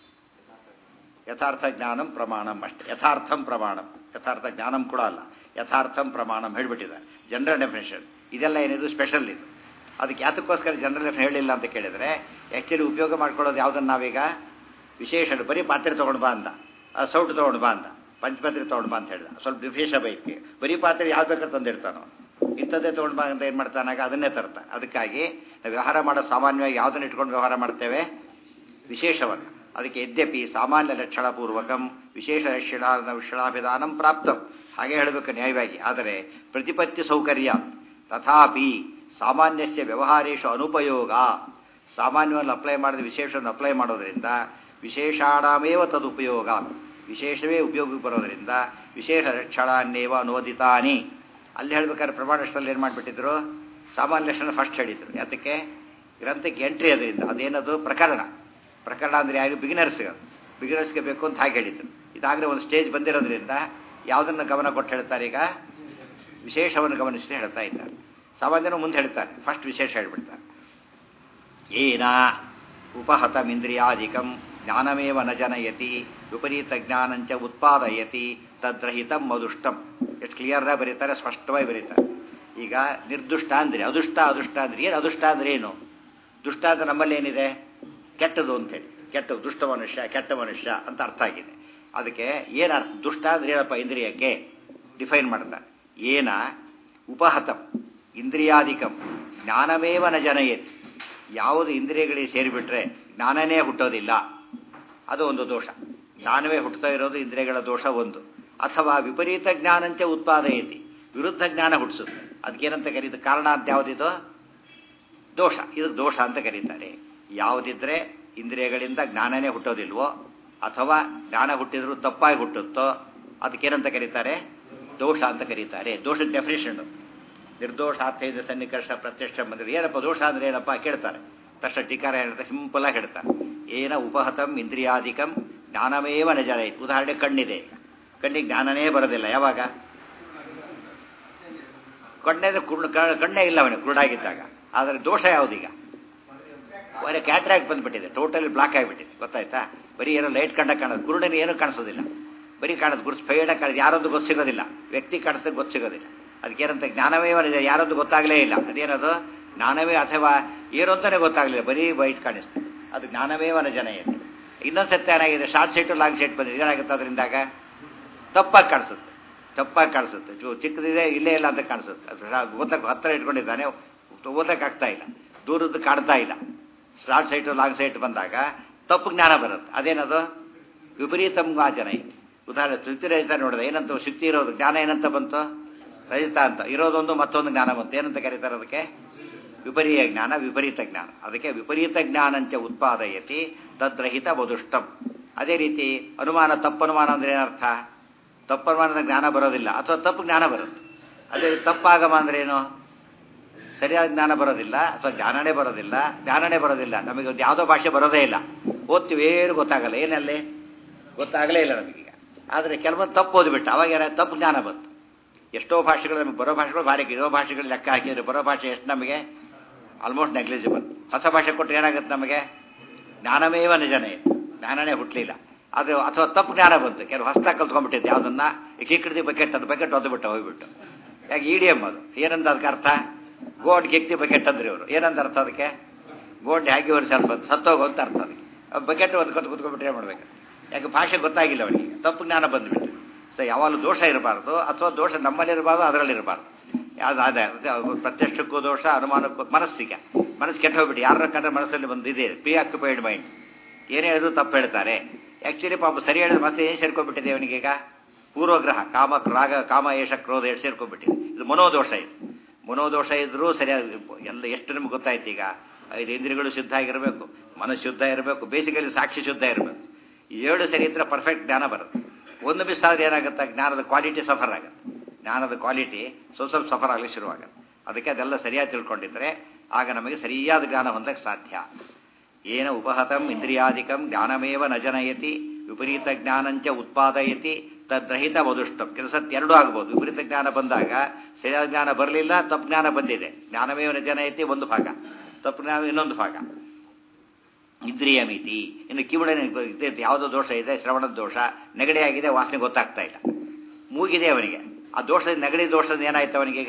ಯಥಾರ್ಥ ಜ್ಞಾನಂ ಪ್ರಮಾಣಂ ಅಷ್ಟೇ. ಯಥಾರ್ಥಂ ಪ್ರಮಾಣಂ, ಯಥಾರ್ಥ ಜ್ಞಾನಂ ಕೂಡ ಅಲ್ಲ, ಯಥಾರ್ಥಂ ಪ್ರಮಾಣಂ ಹೇಳಿಬಿಟ್ಟಿದ್ದಾರೆ. ಜನರಲ್ ಡೆಫಿನೇಷನ್ ಇದೆಲ್ಲ ಏನಿದು ಸ್ಪೆಷಲ್ ಇದು. ಅದಕ್ಕೆ ಯಾತಕ್ಕೋಸ್ಕರ ಜನರಲ್ ಡೆಫಿನೇಷನ್ ಹೇಳಿಲ್ಲ ಅಂತ ಕೇಳಿದರೆ, ಆ್ಯಕ್ಚುಲಿ ಉಪಯೋಗ ಮಾಡ್ಕೊಳ್ಳೋದು ಯಾವುದನ್ನು ನಾವೀಗ ವಿಶೇಷ ಬರೀ ಪಾತ್ರೆ ತೊಗೊಂಡು ಬಾ ಅಂತ, ಸೌಟು ತೊಗೊಂಡು ಬಾ ಅಂತ, ಪಂಚಪಾತ್ರೆ ತೊಗೊಂಡು ಬಾ ಅಂತ ಹೇಳಿದ. ಸ್ವಲ್ಪ ವಿಶೇಷ ಬೈಕ್ಗೆ ಬರೀ ಪಾತ್ರೆ ಯಾವ್ದು ಬೇಕಾದ್ರೆ ತಂದಿರ್ತಾನೋ, ಇಂಥದ್ದೇ ತೊಗೊಂಡು ಬಾ ಅಂತ ಏನು ಮಾಡ್ತಾನಾಗ ಅದನ್ನೇ ತರ್ತಾನೆ. ಅದಕ್ಕಾಗಿ ನಾವು ವ್ಯವಹಾರ ಮಾಡೋ ಸಾಮಾನ್ಯವಾಗಿ ಯಾವುದನ್ನು ಇಟ್ಕೊಂಡು ವ್ಯವಹಾರ ಮಾಡ್ತೇವೆ? ವಿಶೇಷವನ್ನು. ಅದಕ್ಕೆ ಯದ್ಯಪಿ ಸಾಮಾನ್ಯ ಲಕ್ಷಣಪೂರ್ವಕಂ ವಿಶೇಷ ಲಕ್ಷಣಾಭಿಧಾನಂ ಪ್ರಾಪ್ತಂ, ಹಾಗೆ ಹೇಳಬೇಕು ನ್ಯಾಯವಾಗಿ. ಆದರೆ ಪ್ರತಿಪತ್ತಿ ಸೌಕರ್ಯ ತಥಾಪಿ ಸಾಮಾನ್ಯಸ್ಯ ವ್ಯವಹಾರೇಷು ಅನುಪಯೋಗ, ಸಾಮಾನ್ಯವನ್ನು ಅಪ್ಲೈ ಮಾಡಿದ ವಿಶೇಷವನ್ನು ಅಪ್ಲೈ ಮಾಡೋದರಿಂದ ವಿಶೇಷಾಣಮೇವ ತದುಪಯೋಗ, ವಿಶೇಷವೇ ಉಪಯೋಗಕ್ಕೆ ಬರೋದರಿಂದ ವಿಶೇಷ ಲಕ್ಷಣಾನ್ನೇವ ಅನುವದಿತಾನಿ. ಅಲ್ಲಿ ಹೇಳ್ಬೇಕಾದ್ರೆ ಪ್ರಮಾಣ ಲಕ್ಷಣದಲ್ಲಿ ಏನು ಮಾಡಿಬಿಟ್ಟಿದ್ರು? ಸಾಮಾನ್ಯ ಲಕ್ಷಣ ಫಸ್ಟ್ ಹೇಳಿದ್ರು. ಯಾತಕ್ಕೆ? ಗ್ರಂಥಕ್ಕೆ ಎಂಟ್ರಿ ಅದರಿಂದ. ಅದೇನದು? ಪ್ರಕರಣ. ಪ್ರಕರಣ ಅಂದರೆ ಯಾರು? ಬಿಗಿನರ್ಸ್ಗೆ ಬೇಕು ಅಂತ ಹಾಗೆ ಹೇಳಿದ್ರು. ಇದಾಗಲೇ ಒಂದು ಸ್ಟೇಜ್ ಬಂದಿರೋದ್ರಿಂದ ಯಾವುದನ್ನು ಗಮನ ಕೊಟ್ಟು ಹೇಳ್ತಾರೆ? ಈಗ ವಿಶೇಷವನ್ನು ಗಮನಿಸಿ ಹೇಳ್ತಾ ಇದ್ದಾರೆ. ಸಾಮಾನ್ಯನು ಮುಂದೆ ಹೇಳ್ತಾರೆ, ಫಸ್ಟ್ ವಿಶೇಷ ಹೇಳ್ಬಿಡ್ತಾರೆ. ಏನ ಉಪಹತಮಿಂದ್ರಿಯಾಧಿಕಂ ಜ್ಞಾನಮೇವ ನ ಜನಯತಿ ವಿಪರೀತ ಜ್ಞಾನಂಚ ಉತ್ಪಾದಯತಿ ತದ್ರಹಿತಂ ಮದುಷ್ಟಂ. ಎಷ್ಟು ಕ್ಲಿಯರಾಗಿ ಬರೀತಾರೆ, ಸ್ಪಷ್ಟವಾಗಿ ಬರೀತಾರೆ. ಈಗ ನಿರ್ದುಷ್ಟ ಅಂದರೆ ಅದೃಷ್ಟ, ಅದೃಷ್ಟ ಅಂದ್ರೆ ಏನು? ಅದೃಷ್ಟ ಅಂದ್ರೆ ಏನು? ದುಷ್ಟ ಅಂತ ನಮ್ಮಲ್ಲಿ ಏನಿದೆ? ಕೆಟ್ಟದು ಅಂತೇಳಿ, ಕೆಟ್ಟದು, ದುಷ್ಟ ಮನುಷ್ಯ, ಕೆಟ್ಟ ಮನುಷ್ಯ ಅಂತ ಅರ್ಥ ಆಗಿದೆ. ಅದಕ್ಕೆ ಏನು ಅರ್ಥ? ದುಷ್ಟ ಅಂದ್ರೆ ಏನಪ್ಪ? ಇಂದ್ರಿಯಕ್ಕೆ ಡಿಫೈನ್ ಮಾಡ್ತಾರೆ. ಏನ ಉಪಹತಂ ಇಂದ್ರಿಯಾಧಿಕಂ ಜ್ಞಾನಮೇವ ನ ಜನಯತಿ, ಯಾವುದು ಇಂದ್ರಿಯಗಳಿಗೆ ಸೇರಿಬಿಟ್ರೆ ಜ್ಞಾನನೇ ಹುಟ್ಟೋದಿಲ್ಲ, ಅದು ಒಂದು ದೋಷ. ಜ್ಞಾನವೇ ಹುಟ್ಟುತ್ತಾ ಇರೋದು ಇಂದ್ರಿಯಗಳ ದೋಷ ಒಂದು. ಅಥವಾ ವಿಪರೀತ ಜ್ಞಾನಂಚ ಉತ್ಪಾದಯತಿ, ವಿರುದ್ಧ ಜ್ಞಾನ ಹುಟ್ಟಿಸುತ್ತೆ. ಅದಕ್ಕೇನಂತ ಕರೀತಾರೆ? ಕಾರಣ ಅಂತ ಯಾವುದಿದೋ? ದೋಷ. ಇದು ದೋಷ ಅಂತ ಕರೀತಾರೆ. ಯಾವುದಿದ್ರೆ ಇಂದ್ರಿಯಗಳಿಂದ ಜ್ಞಾನನೇ ಹುಟ್ಟೋದಿಲ್ವೋ, ಅಥವಾ ಜ್ಞಾನ ಹುಟ್ಟಿದ್ರು ತಪ್ಪಾಗಿ ಹುಟ್ಟುತ್ತೋ, ಅದಕ್ಕೇನಂತ ಕರೀತಾರೆ? ದೋಷ ಅಂತ ಕರೀತಾರೆ. ದೋಷದ ಡೆಫಿನೇಷನ್ ನಿರ್ದೋಷ ಆತ್ಮೈದ ಸನ್ನಿಕರ್ಷ ಪ್ರತ್ಯಕ್ಷ ಬಂದಿದೆ. ಏನಪ್ಪ ದೋಷ ಅಂದ್ರೆ ಏನಪ್ಪ ಕೇಳ್ತಾರೆ. ತಕ್ಷಣ ಟೀಕಾರ ಹೇಳ್ತಾರೆ, ಸಿಂಪಲ್ ಆಗಿ ಹೇಳ್ತಾರೆ. ಏನ ಉಪಹತಂ ಇಂದ್ರಿಯಾಧಿಕಂ ಜ್ಞಾನಮೇವ ನ ಜನಯತಿ. ಉದಾಹರಣೆ ಕಣ್ಣಿದೆ, ಕಣ್ಣಿಗೆ ಜ್ಞಾನನೇ ಬರೋದಿಲ್ಲ. ಯಾವಾಗ? ಕಣ್ಣೇ ಇಲ್ಲ ಅವನಿಗೆ ಕುರುಡಾಗಿದ್ದಾಗ. ಆದರೆ ದೋಷ ಯಾವುದೀಗ? ಬರೀ ಕ್ಯಾಟ್ರಾಕ್ಟ್ ಬಂದ್ಬಿಟ್ಟಿದೆ, ಟೋಟಲಿ ಬ್ಲಾಕ್ ಆಗಿಬಿಟ್ಟಿದೆ. ಗೊತ್ತಾಯ್ತಾ? ಬರೀ ಏನೋ ಲೈಟ್ ಕಂಡ ಕಾಣೋದು, ಕುರುಡನಿಗೆ ಏನೂ ಕಾಣಿಸೋದಿಲ್ಲ, ಬರೀ ಕಾಣೋದು, ಗುರುತು ಫೈಡಾಗಿ ಕಾಣೋದು, ಯಾರೊಂದು ಗೊತ್ತು ಸಿಗೋದಿಲ್ಲ, ವ್ಯಕ್ತಿ ಕಾಣಿಸ್ತದೆ ಗೊತ್ತು ಸಿಗೋದಿಲ್ಲ. ಅದಕ್ಕೇನಂತ ಜ್ಞಾನವೇ ಯಾರೊಂದು ಗೊತ್ತಾಗಲೇ ಇಲ್ಲ. ಅದೇನದು? ಜ್ಞಾನವೇ ಅಥವಾ ಏನು ಅಂತಾನೆ ಗೊತ್ತಾಗಲಿಲ್ಲ, ಬರೀ ವೈಟ್ ಕಾಣಿಸ್ತದೆ. ಅದು ಜ್ಞಾನವೇವನ ಜನ ಏನು. ಇನ್ನೊಂದು ಸತ್ಯ ಏನಾಗಿದೆ? ಶಾರ್ಟ್ ಸೈಟು ಲಾಂಗ್ ಸೈಟ್ ಬಂದಿದೆ. ಏನಾಗುತ್ತೆ ಅದರಿಂದಾಗ? ತಪ್ಪಾಗಿ ಕಾಣಿಸುತ್ತೆ, ತಪ್ಪಾಗಿ ಕಾಣಿಸುತ್ತೆ. ಚಿಕ್ಕದಿದೆ, ಇಲ್ಲೇ ಇಲ್ಲ ಅಂತ ಕಾಣಿಸುತ್ತೆ. ಅದು ಓದಕ್ಕೆ ಹತ್ತಿರ ಇಟ್ಕೊಂಡಿದ್ದಾನೆ, ಓದಕ್ಕೆ ಆಗ್ತಾ ಇಲ್ಲ, ದೂರದ್ದು ಕಾಣ್ತಾ ಇಲ್ಲ. ಶಾರ್ಟ್ ಸೈಟು ಲಾಂಗ್ ಸೈಟ್ ಬಂದಾಗ ತಪ್ಪು ಜ್ಞಾನ ಬರುತ್ತೆ. ಅದೇನದು? ವಿಪರೀತಂ ಜನ. ಉದಾಹರಣೆ ಶುಕ್ತಿ ರಹಿತ ನೋಡಿದೆ, ಏನಂತ ಶುಕ್ತಿ ಇರೋದು ಜ್ಞಾನ ಏನಂತ ಬಂತು? ರಹಿತ ಅಂತ. ಇರೋದೊಂದು ಮತ್ತೊಂದು ಜ್ಞಾನ ಬಂತು. ಏನಂತ ಕರೀತಾರೆ ಅದಕ್ಕೆ? ವಿಪರೀಯ ಜ್ಞಾನ, ವಿಪರೀತ ಜ್ಞಾನ. ಅದಕ್ಕೆ ವಿಪರೀತ ಜ್ಞಾನಂಚ ಉತ್ಪಾದಯತಿ ತದ್ರಹಿತ ವದುಷ್ಟಂ. ಅದೇ ರೀತಿ ಅನುಮಾನ, ತಪ್ಪನುಮಾನ ಅಂದ್ರೆ ಏನರ್ಥ? ತಪ್ಪನುಮಾನದ ಜ್ಞಾನ ಬರೋದಿಲ್ಲ, ಅಥವಾ ತಪ್ಪು ಜ್ಞಾನ ಬರುತ್ತೆ. ಅದೇ ತಪ್ಪಾಗಮ ಅಂದ್ರೆ ಏನು? ಸರಿಯಾದ ಜ್ಞಾನ ಬರೋದಿಲ್ಲ, ಅಥವಾ ಜ್ಞಾನನೇ ಬರೋದಿಲ್ಲ. ಜ್ಞಾನನೇ ಬರೋದಿಲ್ಲ, ನಮಗೆ ಒಂದು ಯಾವುದೋ ಭಾಷೆ ಬರೋದೇ ಇಲ್ಲ, ಓದ್ತೀವಿ ಏನು ಗೊತ್ತಾಗಲ್ಲ, ಏನಲ್ಲಿ ಗೊತ್ತಾಗಲೇ ಇಲ್ಲ ನಮಗೀಗ. ಆದರೆ ಕೆಲವೊಂದು ತಪ್ಪು ಓದ್ಬಿಟ್ಟು ಅವಾಗ ಏನಾಯ್ತು? ತಪ್ಪು ಜ್ಞಾನ ಬಂತು. ಎಷ್ಟೋ ಭಾಷೆಗಳು ನಮಗೆ ಬರೋ ಭಾಷೆಗಳು ಭಾರಿ, ಇರೋ ಭಾಷೆಗಳು ಲೆಕ್ಕ ಹಾಕಿದ್ರೆ ಬರೋ ಭಾಷೆ ಎಷ್ಟು ನಮಗೆ? Almost negligible. ಹೊಸ ಭಾಷೆ ಕೊಟ್ಟರೆ ಏನಾಗುತ್ತೆ ನಮಗೆ? ಜ್ಞಾನಮೇವ ನಿಜನೇ, ಜ್ಞಾನನೇ ಹುಟ್ಟಲಿಲ್ಲ. ಅದು ಅಥವಾ ತಪ್ಪು ಜ್ಞಾನ ಬಂತು. ಕೆಲವು ಹೊಸದಾಗಿ ಕಲ್ತ್ಕೊಂಡ್ಬಿಟ್ಟಿದ್ದು ಯಾವುದನ್ನ, ಕಿಕ್ಕಿಡ್ದಿ ಬಕೆಟ್, ಅದು ಬಕೆಟ್ ಒದ್ದುಬಿಟ್ಟು ಹೋಗ್ಬಿಟ್ಟು. ಯಾಕೆ ಇಡಿಯಮ್ ಅದು? ಏನಂತ ಅದಕ್ಕೆ ಅರ್ಥ? ಗೋಡ್ ಕಿಕ್ತಿ ಬಕೆಟ್ ಅಂದ್ರೆ ಇವರು ಏನಂತ ಅರ್ಥ ಅದಕ್ಕೆ? ಗೋಡ್ ಹ್ಯಾಗಿ ಅವ್ರು ಸ್ವಲ್ಪ ಸತ್ತೋಗೋ ಅಂತ ಅರ್ಥ ಅದಕ್ಕೆ. ಬಕೆಟ್ ಒದ್ಕೊತ ಕೂತ್ಕೊಂಡ್ಬಿಟ್ಟು ಏನು ಮಾಡ್ಬೇಕು? ಯಾಕೆ ಭಾಷೆ ಗೊತ್ತಾಗಿಲ್ಲ ಅವನಿಗೆ, ತಪ್ಪು ಜ್ಞಾನ ಬಂದುಬಿಟ್ಟು. ಸೊ ಯಾವಾಗಲೂ ದೋಷ ಇರಬಾರ್ದು, ಅಥವಾ ದೋಷ ನಮ್ಮಲ್ಲಿರಬಾರ್ದು, ಅದರಲ್ಲಿರಬಾರ್ದು. ಯಾವ್ದು ಅದೇ ಪ್ರತ್ಯಕ್ಷಕ್ಕೂ ದೋಷ, ಅನುಮಾನಕ್ಕೂ. ಮನಸ್ಸಿಗೆ ಮನಸ್ಸು ಕೆಟ್ಟ ಹೋಗ್ಬಿಟ್ಟು ಯಾರ ಕಂಡ್ರೆ ಮನಸ್ಸಲ್ಲಿ ಬಂದಿದೆ ಪ್ರೀ ಆಕ್ಯುಪೈಡ್ ಮೈಂಡ್. ಏನೇ ಹೇಳಿದ್ರು ತಪ್ಪು ಹೇಳ್ತಾರೆ. ಆ್ಯಕ್ಚುಲಿ ಪಾಪ ಸರಿ ಹೇಳಿದ್ರೆ ಮನಸ್ಸು ಏನು ಸೇರ್ಕೊಂಡ್ಬಿಟ್ಟಿದೆ ಅವನಿಗೀಗ? ಪೂರ್ವಗ್ರಹ, ಕಾಮ, ರಾಗ, ಕಾಮ, ಏಷ, ಕ್ರೋಧ ಎಷ್ಟು ಸೇರ್ಕೊಂಡ್ಬಿಟ್ಟಿದೆ. ಇದು ಮನೋದೋಷ. ಇದು ಮನೋದೋಷ ಇದ್ರೂ ಸರಿಯಾಗಿ ಎಲ್ಲ ಎಷ್ಟು ನಿಮ್ಗೆ ಗೊತ್ತಾಯ್ತು. ಈಗ 5 ಇಂದ್ರಿಯಗಳು ಶುದ್ಧ ಆಗಿರಬೇಕು, ಮನಸ್ಸು ಶುದ್ಧ ಇರಬೇಕು, ಬೇಸಿಕಲಿ ಸಾಕ್ಷಿ ಶುದ್ಧ ಇರಬೇಕು. ಈ 7 ಸರಿ ಇದ್ರೆ ಪರ್ಫೆಕ್ಟ್ ಜ್ಞಾನ ಬರುತ್ತೆ. ಒಂದು ಮಿಸ್ ಆದರೆ ಏನಾಗುತ್ತೆ, ಜ್ಞಾನದ ಕ್ವಾಲಿಟಿ ಸಫರ್ ಆಗುತ್ತೆ. ಜ್ಞಾನದ ಕ್ವಾಲಿಟಿ ಸ್ವಲ್ಪ ಸಫರ್ ಆಗಲಿಕ್ಕೆ ಶುರುವಾಗುತ್ತೆ. ಅದಕ್ಕೆ ಅದೆಲ್ಲ ಸರಿಯಾಗಿ ತಿಳ್ಕೊಂಡಿದ್ರೆ ಆಗ ನಮಗೆ ಸರಿಯಾದ ಜ್ಞಾನ ಹೊಂದಕ್ಕೆ ಸಾಧ್ಯ. ಏನ ಉಪಹತಂ ಇಂದ್ರಿಯಾಧಿಕಂ ಜ್ಞಾನಮೇವ ನ ಜನಯತಿ ವಿಪರೀತ ಜ್ಞಾನಂಚ ಉತ್ಪಾದಯತಿ ತದ್ರಹಿತ ವದುಷ್ಟಂ. ಕೆಲಸಕ್ಕೆ ಎರಡೂ ಆಗ್ಬೋದು. ವಿಪರೀತ ಜ್ಞಾನ ಬಂದಾಗ ಸರಿಯಾದ ಜ್ಞಾನ ಬರಲಿಲ್ಲ, ತಪ್ಪು ಜ್ಞಾನ ಬಂದಿದೆ. ಜ್ಞಾನಮೇವ ನ ಜನಯತಿ ಒಂದು ಭಾಗ, ತಪ್ಪು ಜ್ಞಾನ ಇನ್ನೊಂದು ಭಾಗ. ಇಂದ್ರಿಯ ಮಿತಿ. ಇನ್ನು ಕಿವಿಡ ಯಾವುದೋ ದೋಷ ಇದೆ, ಶ್ರವಣದ ದೋಷ, ನೆಗಡಿ ಆಗಿದೆ, ವಾಸನೆ ಗೊತ್ತಾಗ್ತಾ ಇಲ್ಲ. ಮೂಗಿದೆ ಅವನಿಗೆ, ಆ ದೋಷದ ನೆಗಡಿ ದೋಷದ ಏನಾಯ್ತು ಅವನಿಗೀಗ,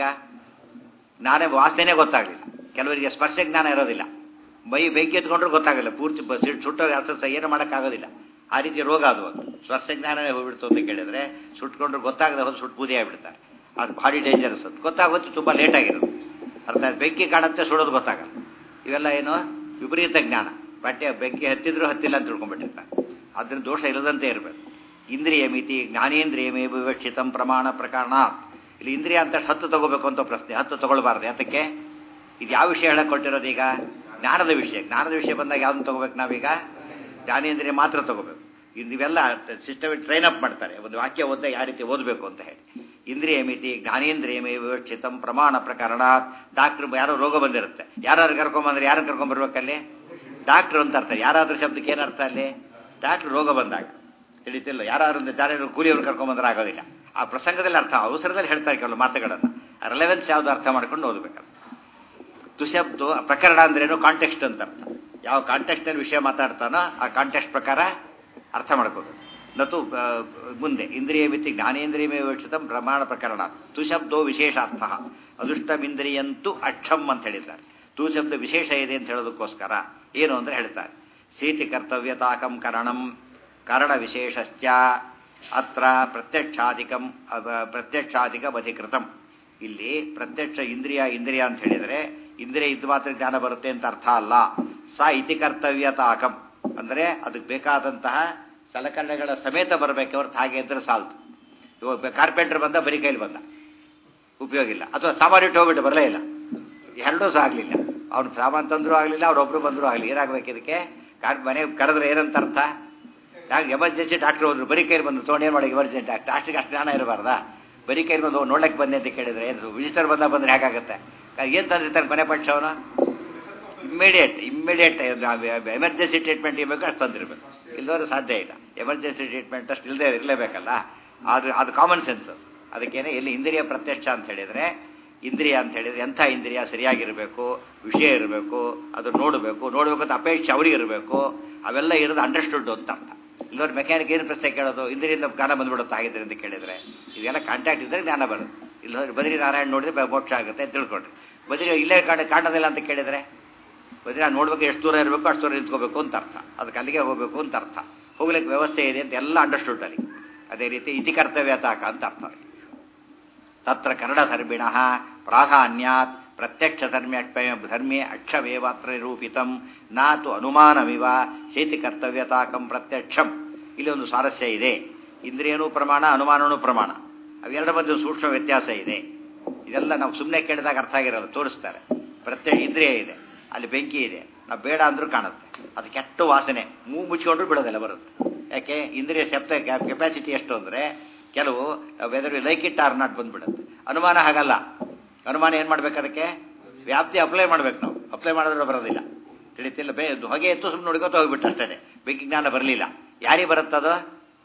ಜ್ಞಾನ ವಾಸನೆನೇ ಗೊತ್ತಾಗಲಿಲ್ಲ. ಕೆಲವರಿಗೆ ಸ್ಪರ್ಶ ಜ್ಞಾನ ಇರೋದಿಲ್ಲ, ಬೆಂಕಿ ಎತ್ಕೊಂಡ್ರು ಗೊತ್ತಾಗಲ್ಲ, ಪೂರ್ತಿ ಸುಟ್ಟೋಗಿ ಅರ್ಥ ಏನು ಮಾಡೋಕ್ಕಾಗೋದಿಲ್ಲ. ಆ ರೀತಿ ರೋಗ ಅದು. ಒಂದು ಸ್ಪರ್ಶ ಜ್ಞಾನವೇ ಹೋಗ್ಬಿಡ್ತು ಅಂತ ಕೇಳಿದ್ರೆ ಸುಟ್ಕೊಂಡ್ರು ಗೊತ್ತಾಗದೆ ಹೋದ್ರೆ ಸುಟ್ಟು ಬೂದಿ ಆಗಿಬಿಡ್ತಾರೆ. ಅದು ಭಾರಿ ಡೇಂಜರಸ್. ಅದು ಗೊತ್ತಾಗೋದು ತುಂಬ ಲೇಟಾಗಿರೋದು. ಅರ್ಥ ಬೆಂಕಿ ಕಾಣುತ್ತೆ, ಸುಡೋದು ಗೊತ್ತಾಗಲ್ಲ. ಇವೆಲ್ಲ ಏನು ವಿಪರೀತ ಜ್ಞಾನ. ಬಟ್ಟೆ ಬೆಂಕಿ ಹತ್ತಿದ್ರು ಹತ್ತಿಲ್ಲ ಅಂತ ತಿಳ್ಕೊಂಡ್ಬಿಟ್ಟಿರ್ತಾರೆ. ಅದ್ರ ದೋಷ ಇಲ್ಲದಂತೆ ಇರಬೇಕು. ಇಂದ್ರಿಯ ಮಿತಿ ಜ್ಞಾನೇಂದ್ರಿಯಮೇ ವಿವಕ್ಷಿತಂ ಪ್ರಮಾಣ ಪ್ರಕರಣ. ಇಲ್ಲಿ ಇಂದ್ರಿಯ ಅಂತ 10 ತಗೋಬೇಕು ಅಂತ ಪ್ರಶ್ನೆ. 10 ತಗೊಳ್ಬಾರ್ದು. ಯಾತಕ್ಕೆ? ಇದು ಯಾವ ವಿಷಯ ಹೇಳಕ್ ಕೊಟ್ಟಿರೋದು? ಈಗ ಜ್ಞಾನದ ವಿಷಯ. ಜ್ಞಾನದ ವಿಷಯ ಬಂದಾಗ ಯಾವ್ದನ್ನು ತಗೋಬೇಕು ನಾವೀಗ? ಜ್ಞಾನೇಂದ್ರಿಯ ಮಾತ್ರ ತಗೋಬೇಕು. ಇವೆಲ್ಲ ಸಿಸ್ಟಮ್ ಟ್ರೈನ್ ಅಪ್ ಮಾಡ್ತಾರೆ. ಒಂದು ವಾಕ್ಯ ಓದ್ದಾಗ ಯಾವ ರೀತಿ ಓದಬೇಕು ಅಂತ ಹೇಳಿ. ಇಂದ್ರಿಯ ಮಿತಿ ಜ್ಞಾನೇಂದ್ರಿಯಮೇ ವಿವಕ್ಷಿತಂ ಪ್ರಮಾಣ ಪ್ರಕರಣ. ಡಾಕ್ಟ್ರ್ ಯಾರೋ ರೋಗ ಬಂದಿರುತ್ತೆ, ಯಾರು ಕರ್ಕೊಂಬಂದ್ರೆ ಯಾರು ಕರ್ಕೊಂಡ್ಬರ್ಬೇಕಲ್ಲಿ? ಡಾಕ್ಟ್ರು ಅಂತ ಅರ್ಥ. ಯಾರಾದ್ರೂ ಶಬ್ದಕ್ಕೆ ಏನರ್ಥ ಅಲ್ಲಿ? ಡಾಕ್ಟ್ರು ರೋಗ ಬಂದಾಗ ತಿಳಿತಿಲ್ಲ. ಯಾರು ಕೂಲಿಯವ್ರು ಕರ್ಕೊಂಬಂದ್ರೆ ಆಗೋದಿಲ್ಲ. ಆ ಪ್ರಸಂಗದಲ್ಲಿ ಅರ್ಥ, ಅವಸರದಲ್ಲಿ ಹೇಳ್ತಾರೆ ಕೆಲವು ಮಾತುಗಳನ್ನು. ರೆಲೆವೆನ್ಸ್ ಯಾವುದು ಅರ್ಥ ಮಾಡ್ಕೊಂಡು ಓದಬೇಕಲ್ಲ. ತುಶಬ್ದು ಪ್ರಕರಣ ಅಂದ್ರೇನು? ಕಾಂಟೆಕ್ಸ್ಟ್ ಅಂತ ಅರ್ಥ. ಯಾವ ಕಾಂಟೆಕ್ಸ್ನಲ್ಲಿ ವಿಷಯ ಮಾತಾಡ್ತಾನೋ ಆ ಕಾಂಟೆಕ್ಸ್ಟ್ ಪ್ರಕಾರ ಅರ್ಥ ಮಾಡ್ಕೋಬೇಕು. ನತು ಮುಂದೆ ಇಂದ್ರಿಯ ಮಿತಿ ಜ್ಞಾನೇಂದ್ರಿಯಮೇ ವಿವಕ್ಷಿತಂ ಪ್ರಮಾಣ ಪ್ರಕರಣ. ತುಶಬ್ದೋ ವಿಶೇಷಾರ್ಥ ಅದೃಷ್ಟಮಿಂದ್ರಿಯಂತೂ ಅಕ್ಷಂ ಅಂತ ಹೇಳಿದ್ದಾರೆ. ತು ಶಬ್ದ ವಿಶೇಷ ಇದೆ ಅಂತ ಹೇಳೋದಕ್ಕೋಸ್ಕರ ಏನು ಅಂದರೆ ಹೇಳ್ತಾರೆ, ಸೇತಿ ಕರ್ತವ್ಯತಾಕಂ ಕರಣಂ ಕಾರಣ ವಿಶೇಷಶ್ಚ ಅತ್ರ ಪ್ರತ್ಯಕ್ಷಾಧಿಕಂ ಅಧಿಕೃತಂ. ಇಲ್ಲಿ ಪ್ರತ್ಯಕ್ಷ ಇಂದ್ರಿಯ ಅಂತ ಹೇಳಿದರೆ ಇಂದ್ರಿಯ ಇದ್ದು ಮಾತ್ರ ಜ್ಞಾನ ಬರುತ್ತೆ ಅಂತ ಅರ್ಥ ಅಲ್ಲ. ಸ ಇತಿ ಕರ್ತವ್ಯತಾಕಂ ಅಂದರೆ ಅದಕ್ಕೆ ಬೇಕಾದಂತಹ ಸಲಕರಣೆಗಳ ಸಮೇತ ಬರಬೇಕು. ಹೊರತು ಹಾಗೆ ಇದ್ರೆ ಸಾಲ್ತು. ಇವಾಗ ಕಾರ್ಪೆಂಟರ್ ಬಂದ, ಬರೀ ಕೈಲಿ ಬಂದ, ಉಪಯೋಗ ಇಲ್ಲ. ಅಥವಾ ಸಾಮಾನು ಇಟ್ಟು ಹೋಗ್ಬಿಟ್ಟು ಬರಲೇ ಇಲ್ಲ, ಎರಡೂ ಸಹ ಆಗಲಿಲ್ಲ. ಅವ್ನು ಸಾಮಾನು ತಂದರೂ ಆಗಲಿಲ್ಲ, ಅವ್ರೊಬ್ರು ಬಂದರೂ ಆಗಲಿ. ಏನಾಗಬೇಕು ಇದಕ್ಕೆ? ಮನೆ ಕರೆದ್ರೆ ಏನಂತ ಅರ್ಥ? ಎಮರ್ಜೆನ್ಸಿ ಡಾಕ್ಟರ್ ಹೋದ್ರು, ಬರೀ ಕೈಲಿ ಬಂದು ತೊಗೊಂಡು ಏನು ಮಾಡಿ? ಎಮರ್ಜೆನ್ಸಿ ಡಾಕ್ಟ್ರಿಗೆ ಅಷ್ಟು ಜ್ಞಾನ ಇರಬಾರ್ದಾ? ಬರೀ ಕೈಲಿ ಬಂದು ನೋಡಕ್ಕೆ ಬಂದೆ ಅಂತ ಕೇಳಿದ್ರೆ ಏನು? ವಿಸಿಟರ್ ಬಂದರೆ ಹೇಗಾಗುತ್ತೆ? ಏನು ತಂದಿರ್ತಾನೆ ಮನೆ ಪಕ್ಷ ಅವನು? ಇಮ್ಮಿಡಿಯೇಟ್ ಎಮರ್ಜೆನ್ಸಿ ಟ್ರೀಟ್ಮೆಂಟ್ ಇರಬೇಕು, ಅಷ್ಟು ತಂದಿರಬೇಕು. ಇಲ್ಲದವರು ಸಾಧ್ಯ ಇಲ್ಲ. ಎಮರ್ಜೆನ್ಸಿ ಟ್ರೀಟ್ಮೆಂಟ್ ಅಷ್ಟು ಇರಲೇಬೇಕಲ್ಲ. ಅದು ಕಾಮನ್ ಸೆನ್ಸ್. ಅದಕ್ಕೇನೆ ಎಲ್ಲಿ ಇಂದ್ರಿಯ ಪ್ರತ್ಯಕ್ಷ ಅಂತ ಹೇಳಿದರೆ, ಇಂದ್ರಿಯ ಅಂತ ಹೇಳಿದರೆ ಎಂಥ ಇಂದ್ರಿಯ? ಸರಿಯಾಗಿರಬೇಕು, ವಿಷಯ ಇರಬೇಕು, ಅದು ನೋಡಬೇಕು ಅಂತ ಅಪೇಕ್ಷೆ ಅವ್ರಿಗೆ ಇರಬೇಕು. ಅವೆಲ್ಲ ಇರೋದು ಅಂಡರ್ಸ್ಟುಡ್ ಅಂತ ಅರ್ಥ. ಇಲ್ಲವ್ರು ಮೆಕ್ಯಾನಿಕ್ ಏನು ಪ್ರಶ್ನೆ ಕೇಳೋದು? ಇಂದ್ರಿಯಿಂದ ಜ್ಞಾನ ಬಂದ್ಬಿಡುತ್ತೆ ಆಗಿದ್ರೆ ಅಂತ ಕೇಳಿದರೆ, ಇದೆಲ್ಲ ಕಾಂಟ್ಯಾಕ್ಟ್ ಇದ್ದರೆ ಜ್ಞಾನ ಬರುತ್ತೆ. ಇಲ್ಲವ್ರು ಬದ್ರಿ ನಾರಾಯಣ ನೋಡಿದ್ರೆ ಮೋಕ್ಷ ಆಗುತ್ತೆ ಅಂತ ತಿಳ್ಕೊಂಡ್ರಿ. ಬದ್ರಿ ಇಲ್ಲೇ ಕಾಣೋದಿಲ್ಲ ಅಂತ ಕೇಳಿದರೆ, ಬದ್ರಿ ನಾನು ನೋಡ್ಬೇಕು, ಎಷ್ಟು ದೂರ ಇರಬೇಕು ಅಷ್ಟು ದೂರ ನಿಂತ್ಕೋಬೇಕು ಅಂತ ಅರ್ಥ. ಅದಕ್ಕೆ ಅಲ್ಲಿಗೆ ಹೋಗಬೇಕು ಅಂತ ಅರ್ಥ. ಹೋಗ್ಲಿಕ್ಕೆ ವ್ಯವಸ್ಥೆ ಇದೆ ಅಂತ ಎಲ್ಲ ಅಂಡರ್ಸ್ಟುಡ್ ಅಲ್ಲಿ. ಅದೇ ರೀತಿ ಇತಿ ಕರ್ತವ್ಯತಾಕ ಅಂತ ಅರ್ಥ. ತತ್ರ ಕನ್ನಡ ಧರ್ಮಿಣ ಪ್ರಾಧಾನ್ಯಾತ್ ಪ್ರತ್ಯಕ್ಷ ಧರ್ಮೇ ಅಕ್ಷಮೇವಾತ್ರ ನಿರೂಪಿತಂ ನಾತು ಅನುಮಾನಮಿವ ಸೇತಿ ಕರ್ತವ್ಯತಾಕಂ ಪ್ರತ್ಯಕ್ಷಂ. ಇಲ್ಲಿ ಒಂದು ಸ್ವಾರಸ್ಯ ಇದೆ. ಇಂದ್ರಿಯನೂ ಪ್ರಮಾಣ, ಅನುಮಾನನೂ ಪ್ರಮಾಣ. ಅವೆರಡರ ಮಧ್ಯೆ ಸೂಕ್ಷ್ಮ ವ್ಯತ್ಯಾಸ ಇದೆ. ಇದೆಲ್ಲ ನಾವು ಸುಮ್ಮನೆ ಕೇಳಿದಾಗ ಅರ್ಥ ಆಗಿರಲ್ಲ, ತೋರಿಸ್ತಾರೆ. ಇಂದ್ರಿಯ ಇದೆ, ಅಲ್ಲಿ ಬೆಂಕಿ ಇದೆ, ನಾವು ಬೇಡ ಅಂದ್ರೂ ಕಾಣುತ್ತೆ. ಅದು ಕೆಟ್ಟ ವಾಸನೆ, ಮುಚ್ಕೊಂಡ್ರು ಬಿಡೋದೆಲ್ಲ ಬರುತ್ತೆ. ಯಾಕೆ? ಇಂದ್ರಿಯ ಕೆಪಾಸಿಟಿ ಎಷ್ಟು ಅಂದರೆ ಕೆಲವು whether like it or not ಬಂದ್ಬಿಡುತ್ತೆ. ಅನುಮಾನ ಹಾಗಲ್ಲ. ಅನುಮಾನ ಏನು ಮಾಡ್ಬೇಕು? ಅದಕ್ಕೆ ವ್ಯಾಪ್ತಿ ಅಪ್ಲೈ ಮಾಡ್ಬೇಕು. ನಾವು ಅಪ್ಲೈ ಮಾಡಿದ್ರೆ ಬರೋದಿಲ್ಲ. ತಿಳಿತಿಲ್ಲ. ಹೊಗೆ ಎತ್ತು ಸುಮ್ಮನೆ ನೋಡ್ಕೊತ ಹೋಗ್ಬಿಟ್ಟು ಅಷ್ಟೇ. ಬೆಂಕಿ ಜ್ಞಾನ ಬರಲಿಲ್ಲ. ಯಾರಿಗೆ ಬರುತ್ತದು?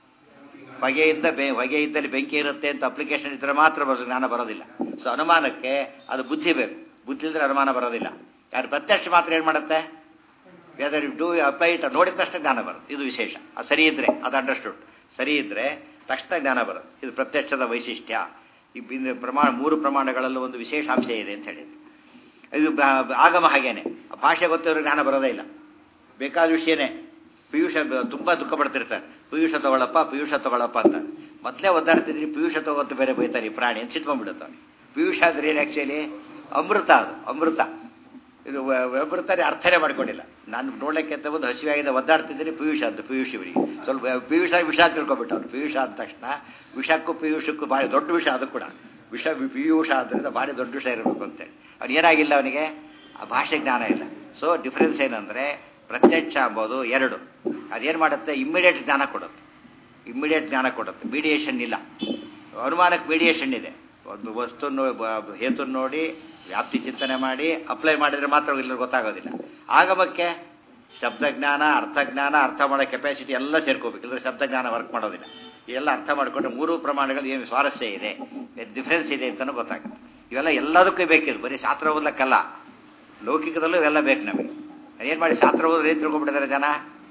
ಹೊಗೆಯಿದ್ದಲ್ಲಿ ಬೆಂಕಿ ಇರುತ್ತೆ ಅಂತ ಅಪ್ಲಿಕೇಶನ್ ಇದ್ದರೆ ಮಾತ್ರ ಜ್ಞಾನ ಬರೋದಿಲ್ಲ. ಸೊ ಅನುಮಾನಕ್ಕೆ ಅದು ಬುದ್ಧಿ ಬೇಕು. ಬುದ್ಧಿ ಇದ್ರೆ ಅನುಮಾನ ಬರೋದಿಲ್ಲ. ಯಾರು ಪ್ರತ್ಯಕ್ಷ ಮಾತ್ರ ಏನು ಮಾಡುತ್ತೆ? Whether you do apply it, ನೋಡಿದ ತಕ್ಷಣ ಜ್ಞಾನ ಬರುತ್ತೆ. ಇದು ವಿಶೇಷ. ಅದು ಸರಿ ಇದ್ರೆ, ಅದು ಅಂಡರ್ಸ್ಟುಡ್. ಸರಿ ಇದ್ರೆ ತಕ್ಷಣ ಜ್ಞಾನ ಬರುತ್ತೆ. ಇದು ಪ್ರತ್ಯಕ್ಷದ ವೈಶಿಷ್ಟ್ಯ. ಈ ಮೂರು ಪ್ರಮಾಣಗಳಲ್ಲೂ ಒಂದು ವಿಶೇಷಾಂಶ ಇದೆ ಅಂತ ಹೇಳಿದ್ರು. ಇದು ಆಗಮ ಹಾಗೇನೆ. ಭಾಷೆ ಗೊತ್ತಿರೋ ಜ್ಞಾನ ಬರೋದೇ ಇಲ್ಲ. ಬೇಕಾದ ವಿಷಯನೇ. ಪಿಯೂಷ ತುಂಬ ದುಃಖ ಪಡ್ತಿರ್ತಾರೆ. ಪಿಯೂಷ ತಗೊಳಪ್ಪ ಅಂತ. ಮೊದಲೇ ಒದ್ದಾಡ್ತಿದ್ರಿ, ಪಿಯೂಷ ತಗೋತ ಬೇರೆ ಬೈತಾರೆ ಈ ಪ್ರಾಣಿ ಅಂತ ಸಿಟ್ಕೊಂಡ್ಬಿಡುತ್ತಾನೆ. ಪಿಯೂಷ ಅಂದ್ರೆ ಏನು? ಆ್ಯಕ್ಚುಲಿ ಅಮೃತ. ಅದು ಅಮೃತ. ಇದು ಅಮೃತನೇ ಅರ್ಥನೇ ಮಾಡ್ಕೊಂಡಿಲ್ಲ. ನಾನು ನೋಡಲಿಕ್ಕೆ ಅಂತ ಒಂದು ಹಸಿವಾಗಿದೆ, ಒದ್ದಾಡ್ತಿದ್ದೀನಿ, ಪಿಯೂಷ ಅಂತ. ಪಿಯೂಷ್ ಇವರಿಗೆ ಸ್ವಲ್ಪ ಪಿಯೂಷ ವಿಷ ತಿಳ್ಕೊಬಿಟ್ಟು ಅವ್ರು. ಪಿಯೂಷ ಅಂದ ತಕ್ಷಣ ವಿಷಕ್ಕೂ ಪಿಯೂಷಕ್ಕೂ ಭಾರಿ ದೊಡ್ಡ ವಿಷ. ಅದು ಕೂಡ ವಿಷ. ಪಿಯೂಷ ಆದ್ದರಿಂದ ಭಾರಿ ದೊಡ್ಡ ವಿಷಯ ಇರಬೇಕು ಅಂತೇಳಿ. ಅವ್ನು ಏನಾಗಿಲ್ಲ, ಅವನಿಗೆ ಆ ಭಾಷೆ ಜ್ಞಾನ ಇಲ್ಲ. ಸೊ ಡಿಫ್ರೆನ್ಸ್ ಏನಂದರೆ ಪ್ರತ್ಯಕ್ಷ ಅಂಬೋದು ಎರಡು. ಅದೇನು ಮಾಡುತ್ತೆ? ಇಮ್ಮಿಡಿಯೇಟ್ ಜ್ಞಾನ ಕೊಡುತ್ತೆ. ಇಮ್ಮಿಡಿಯೇಟ್ ಜ್ಞಾನ ಕೊಡುತ್ತೆ. ಮೀಡಿಯೇಷನ್ ಇಲ್ಲ. ಅನುಮಾನಕ್ಕೆ ಮೀಡಿಯೇಷನ್ ಇದೆ. ಒಂದು ವಸ್ತುವನ್ನು ಹೇತುನ್ನು ನೋಡಿ ವ್ಯಾಪ್ತಿ ಚಿಂತನೆ ಮಾಡಿ ಅಪ್ಲೈ ಮಾಡಿದರೆ ಮಾತ್ರ ಎಲ್ಲರೂ ಗೊತ್ತಾಗೋದಿಲ್ಲ. ಆಗಮಕ್ಕೆ ಶಬ್ದಜ್ಞಾನ, ಅರ್ಥಜ್ಞಾನ, ಅರ್ಥ ಮಾಡೋ ಕೆಪಾಸಿಟಿ ಎಲ್ಲ ಸೇರ್ಕೋಬೇಕು. ಇಲ್ಲದ್ರೆ ಶಬ್ದಜ್ಞಾನ ವರ್ಕ್ ಮಾಡೋದಿಲ್ಲ. ಇದೆಲ್ಲ ಅರ್ಥ ಮಾಡಿಕೊಂಡ್ರೆ ಮೂರು ಪ್ರಮಾಣಗಳು ಏನು ಸ್ವಾರಸ್ಯ ಇದೆ, ಡಿಫ್ರೆನ್ಸ್ ಇದೆ ಅಂತಲೂ ಗೊತ್ತಾಗುತ್ತೆ. ಇವೆಲ್ಲ ಎಲ್ಲದಕ್ಕೂ ಬೇಕಿದೆ, ಬರೀ ಶಾಸ್ತ್ರ ಓದಲಕ್ಕಲ್ಲ, ಲೌಕಿಕದಲ್ಲೂ ಇವೆಲ್ಲ ಬೇಕು ನಮಗೆ. ಏನು ಮಾಡಿ ಶಾಸ್ತ್ರ ಓದಿದ್ರೆ ಏನು ತಿಳ್ಕೊಂಡ್ಬಿಟ್ಟಿದ್ದಾರೆ ಜನ,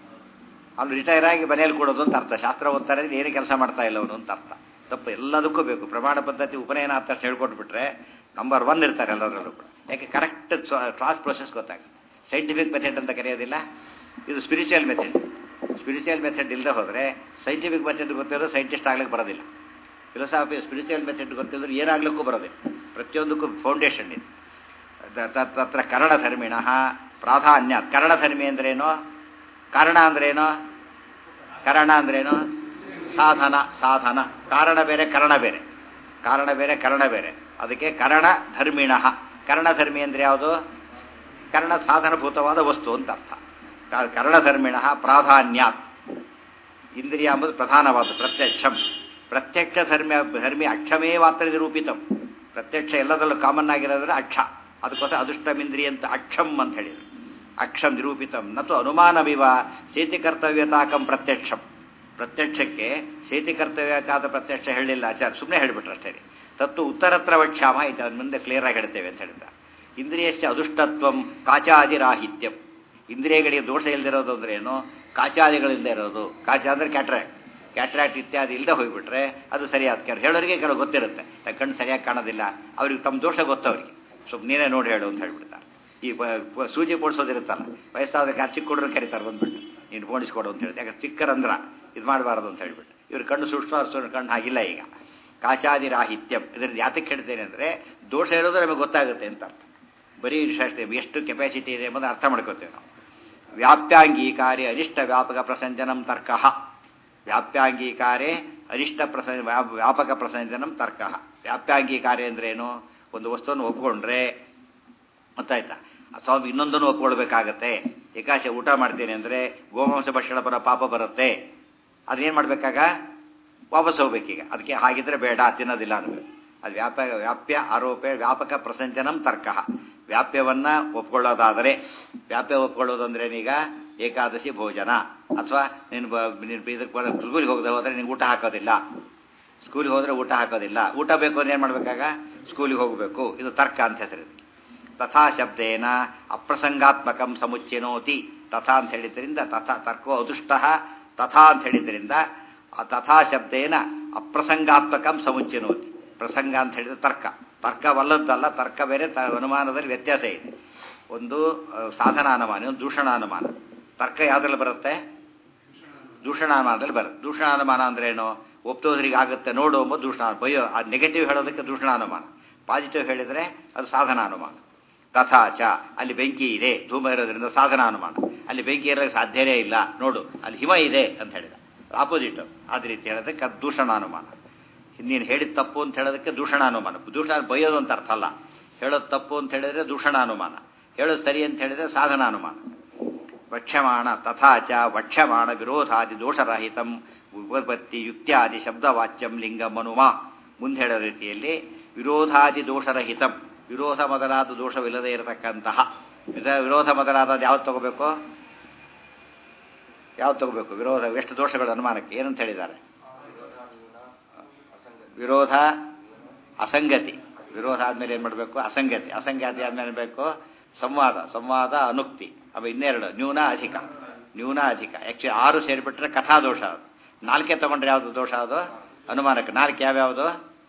ಅವ್ನು ರಿಟೈರ್ ಆಗಿ ಮನೆಯಲ್ಲಿ ಕೊಡೋದು ಅಂತ ಅರ್ಥ. ಶಾಸ್ತ್ರ ಓದ್ತಾರೆ ಏನು ಕೆಲಸ ಮಾಡ್ತಾ ಇಲ್ಲ ಅವನು ಅಂತ ಅರ್ಥ. ತಪ್ಪು. ಎಲ್ಲದಕ್ಕೂ ಬೇಕು. ಪ್ರಮಾಣ ಪದ್ಧತಿ ಉಪನಯನ ಅಂತ ಹೇಳ್ಕೊಟ್ಬಿಟ್ರೆ ನಂಬರ್ 1 ಇರ್ತಾರೆ ಎಲ್ಲದರಲ್ಲೂ ಕೂಡ. ಯಾಕೆ ಕರೆಕ್ಟ್ ಕ್ರಾಸ್ ಪ್ರೊಸೆಸ್ ಗೊತ್ತಾಗುತ್ತೆ. ಸೈಂಟಿಫಿಕ್ ಮೆಥಡ್ ಅಂತ ಕರೆಯೋದಿಲ್ಲ, ಇದು ಸ್ಪಿರಿಚುವಲ್ ಮೆಥಡ್. ಸ್ಪಿರಿಚುವಲ್ ಮೆಥಡ್ ಇಲ್ಲದೆ ಹೋದರೆ ಸೈಂಟಿಫಿಕ್ ಮೆಥಡ್ ಗೊತ್ತಿರೋದು ಸೈಂಟಿಸ್ಟ್ ಆಗ್ಲಿಕ್ಕೆ ಬರೋದಿಲ್ಲ. ಫಿಲಸಾಫಿ ಸ್ಪಿರಿಚುವಲ್ ಮೆಥಡ್ ಗೊತ್ತಿದ್ರೆ ಏನಾಗ್ಲಿಕ್ಕೂ ಬರೋದಿಲ್ಲ. ಪ್ರತಿಯೊಂದಕ್ಕೂ ಫೌಂಡೇಶನ್ ಇದೆ. ತತ್ರ ಕರಣಧರ್ಮಿಣ ಪ್ರಾಧಾನ್ಯ. ಕರಣಧರ್ಮಿ ಅಂದ್ರೇನು? ಕಾರಣ ಅಂದ್ರೇನು? ಕರಣ ಅಂದ್ರೇನು? ಸಾಧನ. ಸಾಧನ. ಕಾರಣ ಬೇರೆ, ಕರಣ ಬೇರೆ. ಕಾರಣ ಬೇರೆ, ಕರಣ ಬೇರೆ. ಅದಕ್ಕೆ ಕರಣ ಧರ್ಮಿಣ. ಕರ್ಣಧರ್ಮಿ ಅಂದರೆ ಯಾವುದು? ಕರ್ಣ ಸಾಧನಭೂತವಾದ ವಸ್ತು ಅಂತ ಅರ್ಥ. ಕರ್ಣಧರ್ಮಿಣ ಪ್ರಾಧಾನ್ಯಾತ್. ಇಂದ್ರಿಯ ಎಂಬುದು ಪ್ರಧಾನವಾದ ಪ್ರತ್ಯಕ್ಷಂ. ಪ್ರತ್ಯಕ್ಷ ಧರ್ಮಿ ಅಕ್ಷಮೇ ಮಾತ್ರ ನಿರೂಪಿತಂ. ಪ್ರತ್ಯಕ್ಷ ಎಲ್ಲದರಲ್ಲೂ ಕಾಮನ್ ಆಗಿರೋದ್ರೆ ಅಕ್ಷ. ಅದಕ್ಕೋಸ್ಕರ ಅದೃಷ್ಟಮಿಂದ್ರಿಯ ಅಂತ ಅಕ್ಷಂ ಅಂತ ಹೇಳಿದರು. ಅಕ್ಷಂ ನಿರೂಪಿತಂ ನತು ಅನುಮಾನವಿವ ಸೇತಿ ಕರ್ತವ್ಯತಾಕಂ ಪ್ರತ್ಯಕ್ಷಂ. ಪ್ರತ್ಯಕ್ಷಕ್ಕೆ ಸೇತಿ ಕರ್ತವ್ಯಕ್ಕಾದ ಪ್ರತ್ಯಕ್ಷ ಹೇಳಲಿಲ್ಲ ಆಚಾರ್ಯ, ಸುಮ್ಮನೆ ಹೇಳಿಬಿಟ್ರು ಅಷ್ಟೇ. ತತ್ತು ಉತ್ತರತ್ರ ವಕ್ಷ್ಯಾಮ ಇದು ಅದ್ರ ಮುಂದೆ ಕ್ಲಿಯರ್ ಆಗಿ ಹೇಳ್ತೇವೆ ಅಂತ ಹೇಳಿದ. ಇಂದ್ರಿಯಶ್ಚ ಅದುಷ್ಟತ್ವಂ ಕಾಚಾದಿರಾಹಿತ್ಯಂ. ಇಂದ್ರಿಯಗಳಿಗೆ ದೋಷ ಇಲ್ಲದಿರೋದು ಅಂದ್ರೆ ಏನು? ಕಾಚಾದಿಗಳಿಲ್ಲದೆ ಇರೋದು. ಕಾಚ ಅಂದರೆ ಕ್ಯಾಟ್ರಾಕ್ಟ್ ಇತ್ಯಾದಿ ಇಲ್ಲದೆ ಹೋಗ್ಬಿಟ್ರೆ ಅದು ಸರಿಯಾದ. ಹೇಳೋರಿಗೆ ಕೆಲವು ಗೊತ್ತಿರುತ್ತೆ, ಕಣ್ಣು ಸರಿಯಾಗಿ ಕಾಣೋದಿಲ್ಲ, ಅವ್ರಿಗೆ ತಮ್ಮ ದೋಷ ಗೊತ್ತವ್ರಿಗೆ, ಸ್ವಲ್ಪ ನೀನೇ ನೋಡಿ ಹೇಳು ಅಂತ ಹೇಳ್ಬಿಡ್ತಾರೆ. ಈ ಸೂಜಿ ಪೋಡಿಸೋದಿರುತ್ತಲ್ಲ, ವಯಸ್ಸಾದ ಚಿಕ್ಕ ಹುಡುಗರು ಕರೀತಾರೆ ಬಂದ್ಬಿಟ್ಟು, ನೀನು ಪೋಣಿಸ್ಕೊಡು ಅಂತ ಹೇಳಿ. ಯಾಕೆ ಚಿಕ್ಕರಂದ್ರ ಇದು ಮಾಡಬಾರದು ಅಂತ ಹೇಳ್ಬಿಟ್ಟು. ಇವ್ರ ಕಣ್ಣು ಸೂಕ್ಷ್ಮ ಕಣ್ಣು ಹಾಗಿಲ್ಲ. ಈಗ ಕಾಚಾದಿರಾಹಿತ್ಯಂ ಇದರಿಂದ ಯಾತಕ್ಕೆ ಹೇಳ್ತೇನೆ ಅಂದರೆ ದೋಷ ಇರೋದು ನಮಗೆ ಗೊತ್ತಾಗುತ್ತೆ ಅಂತ ಅರ್ಥ. ಬರೀ ಎಷ್ಟು ಕೆಪಾಸಿಟಿ ಇದೆ ಎಂಬುದು ಅರ್ಥ ಮಾಡ್ಕೋತೇವೆ ನಾವು. ವ್ಯಾಪ್ಯಾಂಗೀಕಾರೆ ಅರಿಷ್ಟ ವ್ಯಾಪಕ ಪ್ರಸಂಜನಂ ತರ್ಕ. ವ್ಯಾಪ್ಯಾಂಗೀಕಾರೆ ಅರಿಷ್ಟ ವ್ಯಾಪಕ ಪ್ರಸಂಜನಂ ತರ್ಕ. ವ್ಯಾಪ್ಯಾಂಗೀಕಾರೆ ಅಂದ್ರೇನು? ಒಂದು ವಸ್ತುವನ್ನು ಒಪ್ಕೊಂಡ್ರೆ ಗೊತ್ತಾಯ್ತಾ, ಸ್ವಾಮಿ ಇನ್ನೊಂದನ್ನು ಒಪ್ಕೊಳ್ಬೇಕಾಗತ್ತೆ. ಏಕಾಶಿ ಊಟ ಮಾಡ್ತೇನೆ ಅಂದರೆ ಗೋಮಾಂಸ ಭಕ್ಷಣ ಬರೋ ಪಾಪ ಬರುತ್ತೆ. ಅದನ್ನೇನು ಮಾಡಬೇಕಾಗ? ವಾಪಸ್ ಹೋಗ್ಬೇಕೀಗ. ಅದಕ್ಕೆ ಹಾಗಿದ್ರೆ ಬೇಡ, ತಿನ್ನೋದಿಲ್ಲ ಅನ್ಬೇಕು. ಅದು ವ್ಯಾಪ್ಯ ಆರೋಪ ವ್ಯಾಪಕ ಪ್ರಸಂಜನಂ ತರ್ಕ. ವ್ಯಾಪ್ಯವನ್ನ ಒಪ್ಕೊಳ್ಳೋದಾದರೆ, ವ್ಯಾಪ್ಯ ಒಪ್ಕೊಳ್ಳೋದು ಅಂದ್ರೇನೀಗ ಏಕಾದಶಿ ಭೋಜನ, ಅಥವಾ ನೀನು ಸ್ಕೂಲಿಗೆ ಹೋಗದೆ ಹೋದರೆ ನಿನ್ಗೆ ಊಟ ಹಾಕೋದಿಲ್ಲ, ಸ್ಕೂಲಿಗೆ ಹೋದರೆ ಊಟ ಹಾಕೋದಿಲ್ಲ, ಊಟ ಬೇಕು ಅಂದ್ರೆ ಏನು ಮಾಡಬೇಕಾಗ? ಸ್ಕೂಲಿಗೆ ಹೋಗಬೇಕು. ಇದು ತರ್ಕ ಅಂತ ಹೆಸರಿದೆ. ತಥಾ ಶಬ್ದೇನ ಅಪ್ರಸಂಗಾತ್ಮಕಂ ಸಮುಚ್ಚಿನೋತಿ. ತಥಾ ಅಂತ ಹೇಳಿದ್ರಿಂದ ತಥಾ ತರ್ಕೋ ಅದುಷ್ಟ ತಥಾ ಅಂತ ಹೇಳಿದ್ರಿಂದ ತಥಾ ಶಬ್ದೇನ ಅಪ್ರಸಂಗಾತ್ಮಕಂ ಸಮುಚ್ಚಿನೋತಿ. ಪ್ರಸಂಗ ಅಂತ ಹೇಳಿದ್ರೆ ತರ್ಕ, ತರ್ಕವಲ್ಲದ್ದಲ್ಲ. ತರ್ಕ ಬೇರೆ, ಅನುಮಾನದಲ್ಲಿ ವ್ಯತ್ಯಾಸ ಇದೆ. ಒಂದು ಸಾಧನಾನುಮಾನ, ಒಂದು ದೂಷಣಾನುಮಾನ. ತರ್ಕ ಯಾವುದ್ರಲ್ಲಿ ಬರುತ್ತೆ? ದೂಷಣಾನುಮಾನದಲ್ಲಿ ಬರುತ್ತೆ. ದೂಷಣಾನುಮಾನ ಅಂದ್ರೇನು? ಒಪ್ತೋದ್ರಿಗೆ ಆಗುತ್ತೆ ನೋಡು ಎಂಬುದು ದೂಷಣ. ಬಯ್ಯೋ ಆ ನೆಗೆಟಿವ್ ಹೇಳೋದಕ್ಕೆ ದೂಷಣಾನುಮಾನ, ಪಾಸಿಟಿವ್ ಹೇಳಿದರೆ ಅದು ಸಾಧನಾನುಮಾನ. ತಥಾಚ ಅಲ್ಲಿ ಬೆಂಕಿ ಇದೆ, ಧೂಮ ಇರೋದ್ರಿಂದ ಸಾಧನಾನುಮಾನ. ಅಲ್ಲಿ ಬೆಂಕಿ ಇರೋಕ್ಕೆ ಸಾಧ್ಯವೇ ಇಲ್ಲ, ನೋಡು ಅಲ್ಲಿ ಹಿಮ ಇದೆ ಅಂತ ಹೇಳಿದ, ಆಪೋಸಿಟ್. ಅದೇ ರೀತಿ ಹೇಳೋದಕ್ಕೆ ಅದು ದೂಷಣಾನುಮಾನ. ನೀನು ಹೇಳಿದ ತಪ್ಪು ಅಂತ ಹೇಳೋದಕ್ಕೆ ದೂಷಣಾನುಮಾನ. ದೂಷಣ ಬೈಯೋದು ಅಂತ ಅರ್ಥ ಅಲ್ಲ. ಹೇಳೋದು ತಪ್ಪು ಅಂತ ಹೇಳಿದ್ರೆ ದೂಷಣಾನುಮಾನ, ಹೇಳೋದು ಸರಿ ಅಂತ ಹೇಳಿದ್ರೆ ಸಾಧನಾನುಮಾನ. ವಕ್ಷ್ಯಮಾಣ ತಥಾಚ ವಕ್ಷ್ಯಮಾಣ ವಿರೋಧಾದಿ ದೋಷರಹಿತಂ ಉಪಪತ್ತಿ ಯುಕ್ತ್ಯಾದಿ ಶಬ್ದವಾಚ್ಯಂ ಲಿಂಗಮನುಮ. ಮುಂದೆ ಹೇಳೋ ರೀತಿಯಲ್ಲಿ ವಿರೋಧಾದಿ ದೋಷರಹಿತಂ, ವಿರೋಧ ಮೊದಲಾದ ದೋಷವಿಲ್ಲದೆ ಇರತಕ್ಕಂತಹ. ವಿರೋಧ ಮೊದಲಾದ ಯಾವ್ದು ತಗೋಬೇಕು? ಯಾವ್ದು ತಗೋಬೇಕು? ವಿರೋಧ ಎಷ್ಟು ದೋಷಗಳು ಅನುಮಾನಕ್ಕೆ ಏನಂತ ಹೇಳಿದ್ದಾರೆ? ವಿರೋಧ ಅಸಂಗತಿ. ವಿರೋಧ ಆದ್ಮೇಲೆ ಏನ್ ಮಾಡಬೇಕು? ಅಸಂಗತಿ. ಅಸಂಗತಿ ಆದ್ಮೇಲೆ ಬೇಕು ಸಂವಾದ. ಸಂವಾದ ಅನುಕ್ತಿ. ಅವ ಇನ್ನೆರಡು ನ್ಯೂನ ಅಧಿಕ. ನ್ಯೂನ ಅಧಿಕ ಆಕ್ಚುಲಿ 6 ಸೇರಿಬಿಟ್ರೆ ಕಥಾದೋಷ. ಅದು 4 ತಗೊಂಡ್ರೆ ಯಾವ್ದು ದೋಷ? ಅದು ಅನುಮಾನಕ್ಕೆ 4 ಯಾವ್ಯಾವುದು?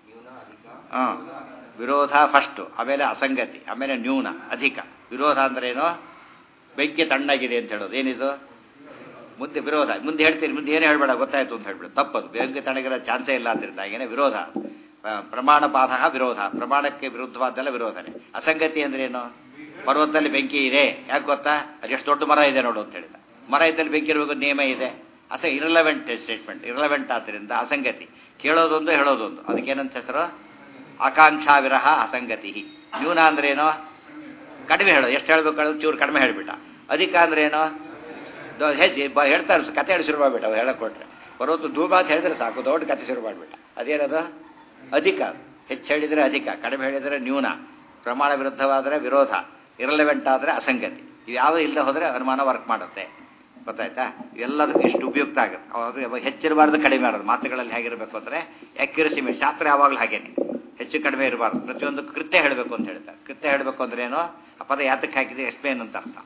ವಿರೋಧ ಫಸ್ಟ್, ಆಮೇಲೆ ಅಸಂಗತಿ, ಆಮೇಲೆ ನ್ಯೂನ ಅಧಿಕ. ವಿರೋಧ ಅಂದ್ರೆ ಏನು? ಬೆಂಕಿ ತಣ್ಣಗಿದೆ ಅಂತ ಹೇಳೋದು. ಏನಿದು? ಮುಂದೆ ವಿರೋಧ. ಮುಂದೆ ಹೇಳ್ತೀನಿ, ಮುಂದೆ ಏನು ಹೇಳ್ಬೇಡ ಗೊತ್ತಾಯ್ತು ಅಂತ ಹೇಳ್ಬಿಡು. ತಪ್ಪದು. ಬೆಂಕಿ ತಣ್ಣಗಿರೋ ಚಾನ್ಸೇ ಇಲ್ಲ ಅಂತಿರ್ತ. ಹಾಗೇನೆ ವಿರೋಧ. ಪ್ರಮಾಣ ಬಾಧ ವಿರೋಧ. ಪ್ರಮಾಣಕ್ಕೆ ವಿರುದ್ಧವಾದ್ದೆಲ್ಲ ವಿರೋಧನೆ. ಅಸಂಗತಿ ಅಂದ್ರೆ ಏನು? ಪರ್ವತದಲ್ಲಿ ಬೆಂಕಿ ಇದೆ, ಯಾಕೆ ಗೊತ್ತಾ? ಅದು ಎಷ್ಟು ದೊಡ್ಡ ಮರ ಇದೆ ನೋಡು ಅಂತ ಹೇಳಿದ. ಮರ ಇದ್ದಲ್ಲಿ ಬೆಂಕಿ ಇರಬೇಕು ನಿಯಮ ಇದೆ. Irrelevant statement. ಇರಲೆವೆಂಟ್ ಆದ್ದರಿಂದ ಅಸಂಗತಿ. ಕೇಳೋದೊಂದು ಹೇಳೋದೊಂದು. ಅದಕ್ಕೇನಂತ ಹೆಸರು? ಆಕಾಂಕ್ಷಾ ವಿರಹ ಅಸಂಗತಿ. ನ್ಯೂನ ಅಂದ್ರೆ ಏನು? ಕಡಿಮೆ ಹೇಳೋದು. ಎಷ್ಟು ಹೇಳ್ಬೇಕು ಹೇಳೋದು? ಚೂರು ಕಡಿಮೆ ಹೇಳ್ಬಿಟ್ಟ. ಅಧಿಕ ಅಂದ್ರೆ ಏನು? ಹೆಚ್ಚು ಹೇಳ್ತಾರೆ, ಕತೆ ಹೇಳಿ ಶುರು ಮಾಡ್ಬಿಟ್ಟು ಅವ್ರು ಹೇಳಕ್ ಕೊಟ್ರೆ ಪರ್ವತ ಧೂಮ ಅಂತ ಹೇಳಿದ್ರೆ ಸಾಕು, ದೊಡ್ಡ ಕಥೆ ಶುರು ಮಾಡಿಬಿಟ್ಟ. ಅದೇನದು ಅಧಿಕ, ಹೆಚ್ಚು ಹೇಳಿದರೆ ಅಧಿಕ, ಕಡಿಮೆ ಹೇಳಿದರೆ ನ್ಯೂನ, ಪ್ರಮಾಣ ವಿರುದ್ಧವಾದರೆ ವಿರೋಧ, ಇರಲೆವೆಂಟ್ ಆದರೆ ಅಸಂಗತಿ. ಇವು ಯಾವುದೂ ಇಲ್ಲದೆ ಹೋದರೆ ಅನುಮಾನ ವರ್ಕ್ ಮಾಡುತ್ತೆ. ಗೊತ್ತಾಯ್ತಾ? ಎಲ್ಲದಕ್ಕೂ ಎಷ್ಟು ಉಪಯುಕ್ತ ಆಗುತ್ತೆ. ಅದು ಹೆಚ್ಚಿರಬಾರ್ದು, ಕಡಿಮೆ ಮಾಡೋದು. ಮಾತುಗಳಲ್ಲಿ ಹೇಗಿರಬೇಕು ಅಂದರೆ ಆ್ಯಕ್ಯುರಸಿ ಮೇಲೆ. ಶಾಸ್ತ್ರ ಯಾವಾಗಲೂ ಹಾಗೇನೆ, ಹೆಚ್ಚು ಕಡಿಮೆ ಇರಬಾರ್ದು. ಪ್ರತಿಯೊಂದು ಕೃತ್ಯ ಹೇಳಬೇಕು ಅಂತ ಹೇಳ್ತಾರೆ. ಕೃತ್ಯ ಹೇಳಬೇಕು ಅಂದ್ರೆ ಏನೋ ಆ ಪದ ಯಾತಕ್ಕೆ ಹಾಕಿದೆ ಎಕ್ಸ್ಪ್ಲೇನ್ ಅಂತ ಅರ್ಥ.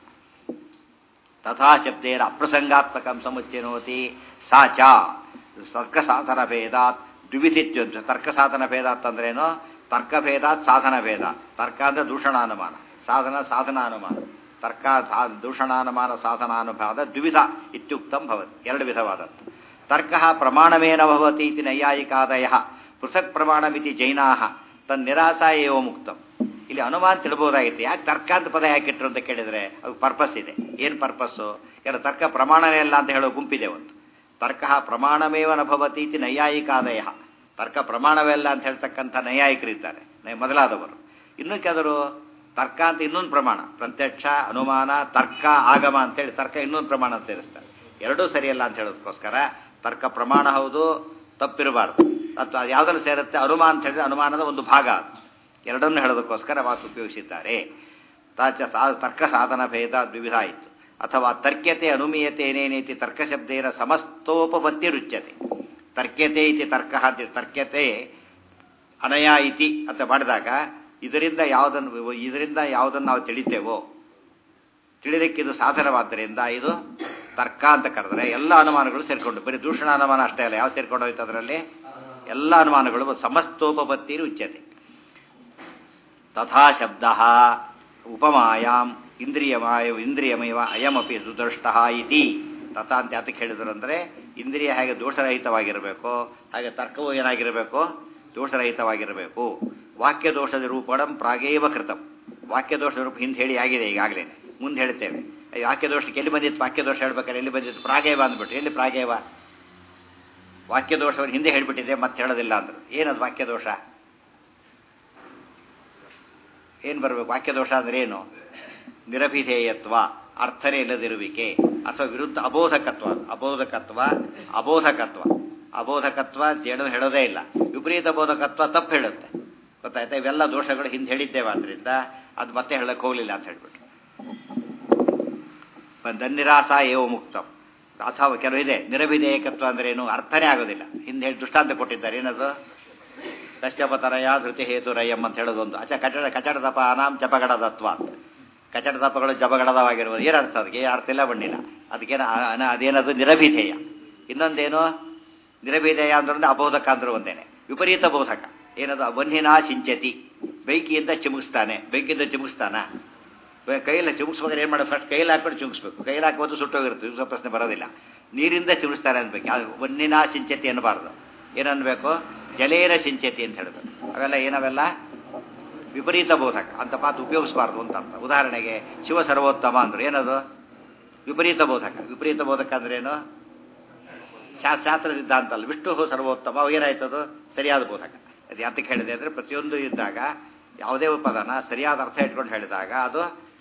ತಥಾ ಶಬ್ದೇನ ಅಪ್ರಸಂಗಾತ್ಮಕಂ ಸಮುಚ್ಚೇನೋತಿ ಸಾಚ ತರ್ಕ ಸಾಧನ ಭೇದಾತ್ ದ್ವಿವಿಧಿತ್ಯಂಶ. ತರ್ಕ ಸಾಧನ ಭೇದಾತ್ ಅಂದ್ರೇನು? ತರ್ಕ ಭೇದಾತ್ ಸಾಧನ ಭೇದ. ತರ್ಕ ಅಂದ್ರೆ ದೂಷಣಾನುಮಾನ, ಸಾಧನ ಸಾಧನಾನುಮಾನ. ತರ್ಕ ದೂಷಣಾನುಮಾನ ಸಾಧನಾನುಭಾದ ದ್ವಿವಿಧ ಇತ್ಯುಕ್ತಂ ಭವತಿ. ಎರಡು ವಿಧವಾದದ್ದು. ತರ್ಕ ಪ್ರಮಾಣಮೇನ ಭವತಿ ಇತಿ ನೈಯಾಯಿಕಾದಯ ಪೃಥಕ್ ಪ್ರಮಾಣಮಿತಿ ಜೈನಾಹ ತನ್ನಿರಾಸ ಏವ ಮುಕ್ತಂ. ಇಲ್ಲಿ ಅನುಮಾನ ತಿಳ್ಬೋದಾಗಿತ್ತು. ಯಾಕೆ ತರ್ಕ ಅಂತ ಪದ ಯಾಕಿಟ್ರು ಅಂತ ಕೇಳಿದರೆ ಅದು ಪರ್ಪಸ್ ಇದೆ. ಏನು ಪರ್ಪಸ್ಸು? ಯಾರು ತರ್ಕ ಪ್ರಮಾಣವೇ ಇಲ್ಲ ಅಂತ ಹೇಳೋ ಗುಂಪಿದೆ ಒಂದು. ತರ್ಕ ಪ್ರಮಾಣಮೇವ ನ ಭವತಿ ಇತಿ ನೈಯಾಯಿಕಾದಯ. ತರ್ಕ ಪ್ರಮಾಣವೇ ಇಲ್ಲ ಅಂತ ಹೇಳ್ತಕ್ಕಂಥ ನೈಯಾಯಿಕರಿದ್ದಾರೆ, ಮೊದಲಾದವರು. ಇನ್ನೂ ಕೆಲವರು ತರ್ಕ ಅಂತ ಇನ್ನೊಂದು ಪ್ರಮಾಣ, ಪ್ರತ್ಯಕ್ಷ, ಅನುಮಾನ, ತರ್ಕ, ಆಗಮ ಅಂತೇಳಿ ತರ್ಕ ಇನ್ನೊಂದು ಪ್ರಮಾಣ ಅಂತ ಸೇರಿಸ್ತಾರೆ. ಎರಡೂ ಸರಿಯಲ್ಲ ಅಂತ ಹೇಳೋದಕ್ಕೋಸ್ಕರ ತರ್ಕ ಪ್ರಮಾಣ ಹೌದು, ತಪ್ಪಿರಬಾರ್ದು. ಅಥವಾ ಅದು ಯಾವುದನ್ನು ಸೇರುತ್ತೆ? ಅನುಮಾನ ಅಂತ ಹೇಳಿದ್ರೆ ಅನುಮಾನದ ಒಂದು ಭಾಗ ಅದು. ಎರಡನ್ನು ಹೇಳೋದಕ್ಕೋಸ್ಕರ ಮಾತು ಉಪಯೋಗಿಸಿದ್ದಾರೆ. ತರ್ಕ ಸಾಧನ ಭೇದ ದ್ವಿವಿಧ ಆಯಿತು. ಅಥವಾ ತರ್ಕ್ಯತೆ ಅನುಮೀಯತೆ ಏನೇನೇತಿ ತರ್ಕಶಬ್ದೇನ ಸಮಸ್ತೋಪಪತ್ತಿರುಚ್ಯತೆ. ತರ್ಕ್ಯತೆ ಇತಿ ತರ್ಕ ಅಂತ, ತರ್ಕ್ಯತೆ ಅನಯ ಇತಿ ಅಂತ ಮಾಡಿದಾಗ ಇದರಿಂದ ಯಾವುದನ್ನು ನಾವು ತಿಳಿತೇವೋ, ತಿಳಿದಕ್ಕಿದು ಸಾಧನವಾದ್ದರಿಂದ ಇದು ತರ್ಕ ಅಂತ ಕರೆದ್ರೆ ಎಲ್ಲ ಅನುಮಾನಗಳು ಸೇರ್ಕೊಂಡು, ಬರೀ ದೂಷಣ ಅನುಮಾನ ಅಷ್ಟೇ ಅಲ್ಲ, ಯಾವ ಸೇರ್ಕೊಂಡು ಹೋಯ್ತು ಅದರಲ್ಲಿ? ಎಲ್ಲ ಅನುಮಾನಗಳು ಸಮಸ್ತೋಪಪತ್ತಿ ಉಚ್ಯತೆ. ತಥಾ ಶಬ್ದ ಉಪಮಾಯಾಮ್ ಇಂದ್ರಿಯಮಯವ ಅಯಮಪಿ ಸುದೃಷ್ಟ ಇತಿ. ತಥಾ ಅಂತ ಯಾತಕ್ಕೆ ಹೇಳಿದ್ರು ಅಂದರೆ, ಇಂದ್ರಿಯ ಹೇಗೆ ದೋಷರಹಿತವಾಗಿರಬೇಕು ಹಾಗೆ ತರ್ಕವು ಏನಾಗಿರಬೇಕು? ದೋಷರಹಿತವಾಗಿರಬೇಕು. ವಾಕ್ಯ ದೋಷದ ರೂಪಣಂ ಪ್ರಾಗೇವ ಕೃತಂ. ವಾಕ್ಯ ದೋಷದ ರೂಪ ಹಿಂದೆ ಹೇಳಿ ಆಗಿದೆ, ಈಗಾಗಲೇ ಮುಂದೆ ಹೇಳ್ತೇವೆ. ವಾಕ್ಯ ದೋಷಕ್ಕೆ ಎಲ್ಲಿ ಬಂದಿತ್ತು? ವಾಕ್ಯ ದೋಷ ಹೇಳ್ಬೇಕಾದ್ರೆ ಎಲ್ಲಿ ಬಂದಿತ್ತು? ಪ್ರಾಗೇವ ಅಂದ್ಬಿಟ್ಟು. ಎಲ್ಲಿ ಪ್ರಾಗೇವ? ವಾಕ್ಯ ದೋಷವನ್ನು ಹಿಂದೆ ಹೇಳ್ಬಿಟ್ಟಿದೆ, ಮತ್ತೆ ಹೇಳೋದಿಲ್ಲ ಅಂದರು. ಏನದು ವಾಕ್ಯ ದೋಷ? ಏನು ಬರಬೇಕು? ವಾಕ್ಯ ದೋಷ ಅಂದ್ರೆ ಏನು? ನಿರಭಿಧೇಯತ್ವ, ಅರ್ಥನೇ ಇಲ್ಲದಿರುವಿಕೆ, ಅಥವಾ ವಿರುದ್ಧ ಅಬೋಧಕತ್ವ. ಅಬೋಧಕತ್ವ ಜೇಡನ್ನು ಹೇಳೋದೇ ಇಲ್ಲ. ವಿಪರೀತ ಬೋಧಕತ್ವ ತಪ್ಪು ಹೇಳುತ್ತೆ. ಗೊತ್ತಾಯ್ತಾ? ಇವೆಲ್ಲ ದೋಷಗಳು ಹಿಂದೆ ಹೇಳಿದ್ದೇವೆ, ಆದ್ರಿಂದ ಅದು ಮತ್ತೆ ಹೇಳಕ್ಕೆ ಹೋಗಲಿಲ್ಲ ಅಂತ ಹೇಳ್ಬಿಟ್ಟು. ದನ್ನಿರಾಸ ಏವ ಮುಕ್ತಂ. ಅಥವಾ ಕೆಲವು ಇದೆ ನಿರಭಿಧೇಯಕತ್ವ ಅಂದ್ರೆ ಏನು? ಅರ್ಥನೇ ಆಗೋದಿಲ್ಲ. ಹಿಂದೆ ಹೇಳಿ ದೃಷ್ಟಾಂತ ಕೊಟ್ಟಿದ್ದಾರೆ. ಏನದು? ಕಶ್ಯಪತರಯ ಧೃತಿ ಹೇತು ರಯಂ ಅಂತ ಹೇಳೋದೊಂದು. ಕಚಡ ತಪ ಅನಾಂ ಜಪಗಡದತ್ವ. ಕಚಡ ತಪಗಳು ಜಪಗಡದವಾಗಿರ್ಬೋದು. ಏನರ್ಥ? ಅದಕ್ಕೆ ಅರ್ಥ ಇಲ್ಲ, ಬಣ್ಣಿಲ್ಲ. ಅದಕ್ಕೇನು ಅದೇನದು? ನಿರಭಿಧೇಯ. ಇನ್ನೊಂದೇನು? ನಿರಭಿಧೇಯ ಅಂದ್ರೆ ಅಬೋಧಕ ಅಂದ್ರೂ ಒಂದೇನೆ. ವಿಪರೀತ ಬೋಧಕ ಏನದು? ವನ್ಹಿನಾ ಸಿಂಚತಿ, ಬೆಂಕಿಯಿಂದ ಚಿಮುಕಿಸ್ತಾನೆ. ಬೆಂಕಿಯಿಂದ ಚಿಮುಕಿಸ್ತಾನ? ಕೈಯಲ್ಲಿ ಚಿಮುಕ್ಸ್ಬೇಕಾದ್ರೆ ಏನು ಮಾಡೋದು? ಫಸ್ಟ್ ಕೈಯಲ್ಲಿ ಹಾಕೊಂಡು ಚಿಮುಕ್ಸ್ಬೇಕು. ಕೈಯಲ್ಲಿ ಹಾಕೋದು ಸುಟ್ಟೋಗಿರುತ್ತೆ, ಚಿಮುಕ್ಸೋ ಪ್ರಶ್ನೆ ಬರೋದಿಲ್ಲ. ನೀರಿಂದ ಚಿಮುಕಿಸ್ತಾನೆ ಅನ್ಬೇಕು. ವನ್ಹಿನಾ ಸಿಂಚತಿ ಅನ್ನಬಾರ್ದು. ಏನನ್ಬೇಕು? ಜಲೇನ ಸಿಂಚತಿ ಅಂತ ಹೇಳಬೇಕು. ಅವೆಲ್ಲ ಏನವೆಲ್ಲ ವಿಪರೀತ ಬೋಧಕ ಅಂತ ಮಾತು ಉಪಯೋಗಿಸಬಾರ್ದು ಅಂತ ಅರ್ಥ. ಉದಾಹರಣೆಗೆ ಶಿವ ಸರ್ವೋತ್ತಮ ಅಂದ್ರು. ಏನದು? ವಿಪರೀತ ಬೋಧಕ. ವಿಪರೀತ ಬೋಧಕ ಅಂದ್ರೇನು? ಶಾಸ್ತ್ರ ಸಿದ್ಧಾಂತ ಅಲ್ಲ. ವಿಷ್ಣು ಸರ್ವೋತ್ತಮ ಏನಾಯ್ತದು? ಸರಿಯಾದ ಬೋಧಕ. ಅದು ಯಾತಕ್ಕೆ ಹೇಳಿದೆ ಅಂದರೆ, ಪ್ರತಿಯೊಂದು ಇದ್ದಾಗ ಯಾವುದೇ ಪದನ ಸರಿಯಾದ ಅರ್ಥ ಇಟ್ಕೊಂಡು ಹೇಳಿದಾಗ ಅದು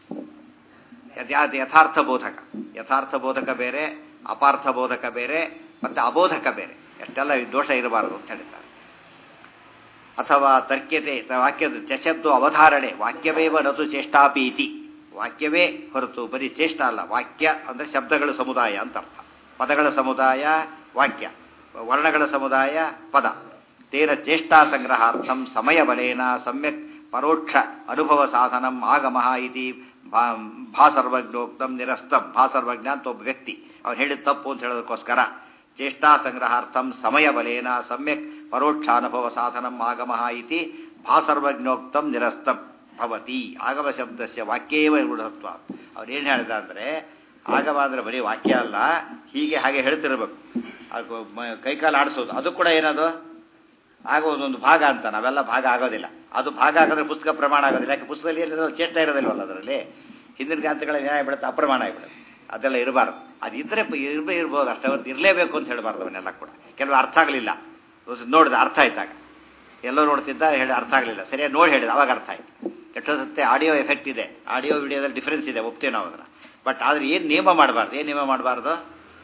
ಯಥಾರ್ಥ ಬೋಧಕ. ಯಥಾರ್ಥ ಬೋಧಕ ಬೇರೆ, ಅಪಾರ್ಥ ಬೋಧಕ ಬೇರೆ, ಮತ್ತೆ ಅಬೋಧಕ ಬೇರೆ. ಎಷ್ಟೆಲ್ಲ ದೋಷ ಇರಬಾರದು ಅಂತ ಹೇಳಿದ್ದಾರೆ. ಅಥವಾ ತರ್ಕ್ಯತೆ ವಾಕ್ಯದ ಚಶಬ್ದು ಅವಧಾರಣೆ ವಾಕ್ಯವೇವ ನತು ಚೇಷ್ಟಾಪಿ ಇತಿ. ವಾಕ್ಯವೇ ಹೊರತು ಬರೀ ಚೇಷ್ಟ ಅಲ್ಲ. ವಾಕ್ಯ ಅಂದರೆ ಶಬ್ದಗಳ ಸಮುದಾಯ ಅಂತ ಅರ್ಥ. ಪದಗಳ ಸಮುದಾಯ ವಾಕ್ಯ, ವರ್ಣಗಳ ಸಮುದಾಯ ಪದ. ತೇನ ಚೇಷ್ಟಾ ಸಂಗ್ರಹಾರ್ಥಂ ಸಮಯ ಬಲೇನ ಸಮ್ಯಕ್ ಪರೋಕ್ಷ ಅನುಭವ ಸಾಧನಂ ಆಗಮಃ ಇತಿ ಭಾಸರ್ವಜ್ಞೋಕ್ತಂ ನಿರಸ್ತಂ. ಭಾಸರ್ವಜ್ಞ ಅಂತ ಒಬ್ಬ ವ್ಯಕ್ತಿ, ಅವನು ಹೇಳಿದ ತಪ್ಪು ಅಂತ ಹೇಳೋದಕ್ಕೋಸ್ಕರ ಚೇಷ್ಟಾ ಸಂಗ್ರಹಾರ್ಥಂ ಸಮಯ ಬಲೇನ ಸಮ್ಯಕ್ ಪರೋಕ್ಷಾನುಭವ ಸಾಧನಂ ಆಗಮಃ ಇತಿ ಭಾಸರ್ವಜ್ಞೋಕ್ತಂ ನಿರಸ್ತಂ ಭವತಿ. ಆಗಮ ಶಬ್ದಸ್ಯ ವಾಕ್ಯೇವ ರೂಢತ್ವ. ಅವ್ರೇನು ಹೇಳಿದ ಅಂದರೆ, ಆಗಮ ಅಂದರೆ ಬರೀ ವಾಕ್ಯ ಅಲ್ಲ, ಹೀಗೆ ಹಾಗೆ ಹೇಳ್ತಿರ್ಬೇಕು. ಕೈಕಾಲು ಆಡಿಸೋದು ಅದು ಕೂಡ ಏನದು? ಆಗ ಒಂದೊಂದು ಭಾಗ ಅಂತ. ನಾವೆಲ್ಲ ಭಾಗ ಆಗೋದಿಲ್ಲ. ಅದು ಭಾಗ ಆಗೋದ್ರೆ ಪುಸ್ತಕ ಪ್ರಮಾಣ ಆಗೋದಿಲ್ಲ. ಯಾಕೆ? ಪುಸ್ತಕದಲ್ಲಿ ಏನಿದೆ ಚೇಷ್ಟ ಇರೋದಿಲ್ವಲ್ಲ ಅದರಲ್ಲಿ. ಹಿಂದಿನ ಗ್ರಂಥಗಳ ನ್ಯಾಯ ಬಿಡುತ್ತೆ, ಅಪ್ರಮಾಣ ಆಗಿಬಿಡುತ್ತೆ. ಅದೆಲ್ಲ ಇರಬಾರ್ದು. ಅದು ಇದ್ರೆ ಇರ್ಬೋದು ಅಷ್ಟೇ ಹೊರತು ಇರಲೇಬೇಕು ಅಂತ ಹೇಳಬಾರ್ದು. ಅವನ್ನೆಲ್ಲ ಕೂಡ ಕೆಲವು ಅರ್ಥ ಆಗಲಿಲ್ಲ, ನೋಡಿದ ಅರ್ಥ ಆಯ್ತಾಗ. ಎಲ್ಲೋ ನೋಡ್ತಿದ್ದ ಹೇಳಿ ಅರ್ಥ ಆಗಲಿಲ್ಲ, ಸರಿಯಾಗಿ ನೋಡಿ ಹೇಳಿದ ಅವಾಗ ಅರ್ಥ ಆಯ್ತು. ಎಷ್ಟೋ ಸತ್ತೆ ಆಡಿಯೋ ಎಫೆಕ್ಟ್ ಇದೆ, ಆಡಿಯೋ ವಿಡಿಯೋದಲ್ಲಿ ಡಿಫ್ರೆನ್ಸ್ ಇದೆ, ಒಪ್ತೇವೆ ನಾವು ಅದನ್ನು. ಬಟ್ ಆದರೆ ಏನು ನಿಯಮ ಮಾಡಬಾರ್ದು? ಏನು ನಿಯಮ ಮಾಡಬಾರ್ದು?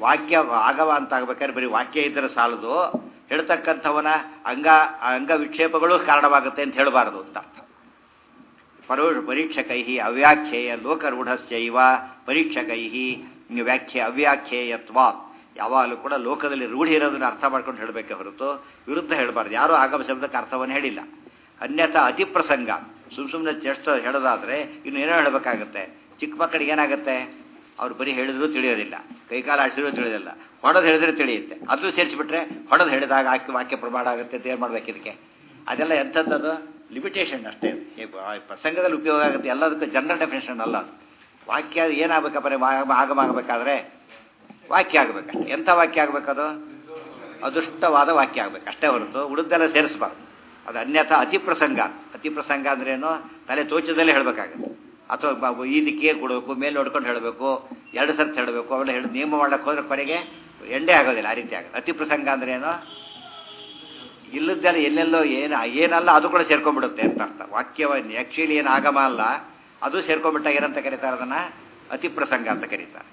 ವಾಕ್ಯ ಆಗವ ಅಂತ ಆಗ್ಬೇಕಾದ್ರೆ ಬರೀ ವಾಕ್ಯ ಇದ್ದರೆ ಸಾಲದು, ಹೇಳ್ತಕ್ಕಂಥವನ ಅಂಗ ವಿಕ್ಷೇಪಗಳು ಕಾರಣವಾಗುತ್ತೆ ಅಂತ ಹೇಳಬಾರದು ಅಂತ ಅರ್ಥ. ಪರೀಕ್ಷಕೈ ಅವ್ಯಾಖ್ಯೇಯ ಲೋಕರೂಢಸ್ಯೈವ ಪರೀಕ್ಷಕೈ ಅವ್ಯಾಖ್ಯೇಯತ್ವ. ಯಾವಾಗಲೂ ಕೂಡ ಲೋಕದಲ್ಲಿ ರೂಢಿ ಇರೋದನ್ನ ಅರ್ಥ ಮಾಡ್ಕೊಂಡು ಹೇಳಬೇಕೆ ಹೊರತು ವಿರುದ್ಧ ಹೇಳಬಾರ್ದು. ಯಾರೂ ಆಗಮ ಶಬ್ದಕ್ಕೆ ಅರ್ಥವನ್ನು ಹೇಳಿಲ್ಲ. ಅನ್ಯಥಾ ಅತಿ ಪ್ರಸಂಗ, ಸುಮ್ಮನೆ ಎಷ್ಟು ಹೇಳೋದಾದ್ರೆ ಇನ್ನು ಏನೋ ಹೇಳಬೇಕಾಗತ್ತೆ. ಚಿಕ್ಕ ಮಕ್ಕಳಿಗೆ ಏನಾಗುತ್ತೆ, ಅವ್ರು ಬರೀ ಹೇಳಿದ್ರು ತಿಳಿಯೋದಿಲ್ಲ, ಕೈಕಾಲು ಆಡಿಸಿದ್ರು ತಿಳಿಯೋದಿಲ್ಲ, ಹೊಡೆದು ಹೇಳಿದ್ರೆ ತಿಳಿಯುತ್ತೆ. ಅದು ಸೇರಿಸಿಬಿಟ್ರೆ ಹೊಡೆದು ಹೇಳಿದಾಗ ವಾಕ್ಯ ಪ್ರಮಾಣ ಆಗುತ್ತೆ ಅಂತ ಏನು ಮಾಡ್ಬೇಕು ಇದಕ್ಕೆ? ಅದೆಲ್ಲ ಎಂಥದ್ದು ಲಿಮಿಟೇಷನ್ ಅಷ್ಟೇ. ಪ್ರಸಂಗದಲ್ಲಿ ಉಪಯೋಗ ಆಗುತ್ತೆ, ಎಲ್ಲದಕ್ಕೂ ಜನರಲ್ ಡೆಫಿನೇಷನ್ ಅಲ್ಲ ಅದು. ವಾಕ್ಯ ಏನಾಗಬೇಕಪ್ಪ ಆಗಮ ಆಗಬೇಕಾದ್ರೆ ವಾಕ್ಯ ಆಗಬೇಕಷ್ಟೆ. ಎಂಥ ವಾಕ್ಯ ಆಗಬೇಕದು? ಅದೃಷ್ಟವಾದ ವಾಕ್ಯ ಆಗಬೇಕು ಅಷ್ಟೇ ಹೊರತು ಉಳಿದೆಲ್ಲ ಸೇರಿಸಬಾರ್ದು. ಅದು ಅನ್ಯಥಾ ಅತಿ ಪ್ರಸಂಗ. ಅತಿ ಪ್ರಸಂಗ ಅಂದ್ರೇನು? ತಲೆ ತೋಚದಲ್ಲೇ ಹೇಳಬೇಕಾಗುತ್ತೆ. ಅಥವಾ ಈ ದಿಕ್ಕಿಗೆ ಕೊಡಬೇಕು, ಮೇಲೆ ನೋಡ್ಕೊಂಡು ಹೇಳಬೇಕು, 2 ಸರ್ತಿ ಹೇಳಬೇಕು, ಅವೆಲ್ಲ ಹೇಳಿ ನಿಯಮ ಮಾಡ್ಲಿಕ್ಕೆ ಹೋದ್ರೆ ಕೊನೆಗೆ ಎಂಡೇ ಆಗೋದಿಲ್ಲ. ಆ ರೀತಿ ಆಗುತ್ತೆ. ಅತಿ ಪ್ರಸಂಗ ಅಂದ್ರೇನು? ಇಲ್ಲದ್ದೆಲ್ಲ ಎಲ್ಲೆಲ್ಲೋ ಏನಲ್ಲ ಅದು ಕೂಡ ಸೇರ್ಕೊಂಡ್ಬಿಡುತ್ತೆ ಅಂತ ಅರ್ಥ. ವಾಕ್ಯವನ್ನು ಆ್ಯಕ್ಚುಲಿ ಏನು ಆಗಮ ಅಲ್ಲ, ಅದು ಸೇರ್ಕೊಂಡ್ಬಿಟ್ಟಾಗ ಏನಂತ ಕರೀತಾರೆ? ಅದನ್ನು ಅತಿ ಪ್ರಸಂಗ ಅಂತ ಕರೀತಾರೆ.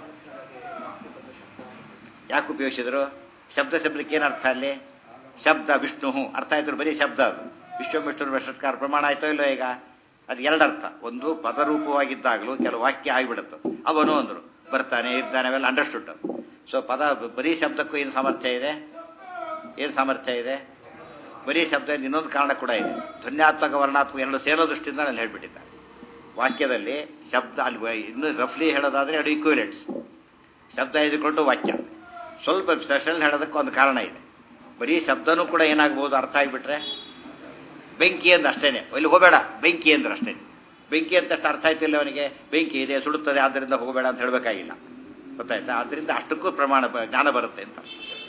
ಯಾಕೆ ಉಪಯೋಗಿಸಿದ್ರು? ಶಬ್ದಕ್ಕೆ ಏನು ಅರ್ಥ ಅಲ್ಲಿ? ಶಬ್ದ ವಿಷ್ಣು ಅರ್ಥ ಆಯ್ತು, ಬರೀ ಶಬ್ದ ಅದು. ವಿಶ್ವ ಷಟ್ಕಾರ ಪ್ರಮಾಣ ಆಯ್ತೋ ಇಲ್ಲೋ? ಈಗ ಅದು 2 ಅರ್ಥ. ಒಂದು ಪದರೂಪವಾಗಿದ್ದಾಗಲೂ ಕೆಲವು ವಾಕ್ಯ ಆಗಿಬಿಡುತ್ತೆ. ಅವನು ಅಂದರು, ಬರ್ತಾನೆ, ಇದ್ದಾನೆ, ಅವೆಲ್ಲ ಅಂಡರ್ಸ್ಟುಡ್. ಸೊ ಬರೀ ಶಬ್ದಕ್ಕೂ ಏನು ಸಾಮರ್ಥ್ಯ ಇದೆ? ಏನು ಸಾಮರ್ಥ್ಯ ಇದೆ? ಬರೀ ಶಬ್ದ ಇನ್ನೊಂದು ಕಾರಣ ಕೂಡ ಇದೆ. ಧ್ವನ್ಯಾತ್ಮಕ ವರ್ಣಾತ್ಮಕ ಎರಡು ಸೇರೋ ದೃಷ್ಟಿಯಿಂದ ನಾನು ಹೇಳ್ಬಿಟ್ಟಿದ್ದೆ. ವಾಕ್ಯದಲ್ಲಿ ಶಬ್ದ ಅಲ್ಲಿ ಇನ್ನೂ ರಫ್ಲಿ ಹೇಳೋದಾದ್ರೆ ಅದು ಈಕ್ವಿಲೆಂಟ್ಸ್. ಶಬ್ದ ಇದ್ಕೊಂಡು ವಾಕ್ಯ ಸ್ವಲ್ಪ ಸ್ಪೆಷಲ್ ಹೇಳೋದಕ್ಕೆ ಒಂದು ಕಾರಣ ಇದೆ. ಬರೀ ಶಬ್ದನೂ ಕೂಡ ಏನಾಗ್ಬೋದು ಅರ್ಥ ಆಗಿಬಿಟ್ರೆ ಬೆಂಕಿ ಅಂದ ಅಷ್ಟೇನೆ, ಇಲ್ಲಿ ಹೋಗಬೇಡ ಬೆಂಕಿ ಅಂದ್ರೆ ಅಷ್ಟೇ. ಬೆಂಕಿ ಅಂತಷ್ಟು ಅರ್ಥ ಆಯ್ತಿಲ್ಲ ಅವನಿಗೆ, ಬೆಂಕಿ ಇದೆ ಸುಡುತ್ತದೆ ಆದ್ದರಿಂದ ಹೋಗಬೇಡ ಅಂತ ಹೇಳಬೇಕಾಗಿಲ್ಲ. ಗೊತ್ತಾಯ್ತಾ? ಆದ್ದರಿಂದ ಅಷ್ಟಕ್ಕೂ ಪ್ರಮಾಣ ಜ್ಞಾನ ಬರುತ್ತೆ ಅಂತ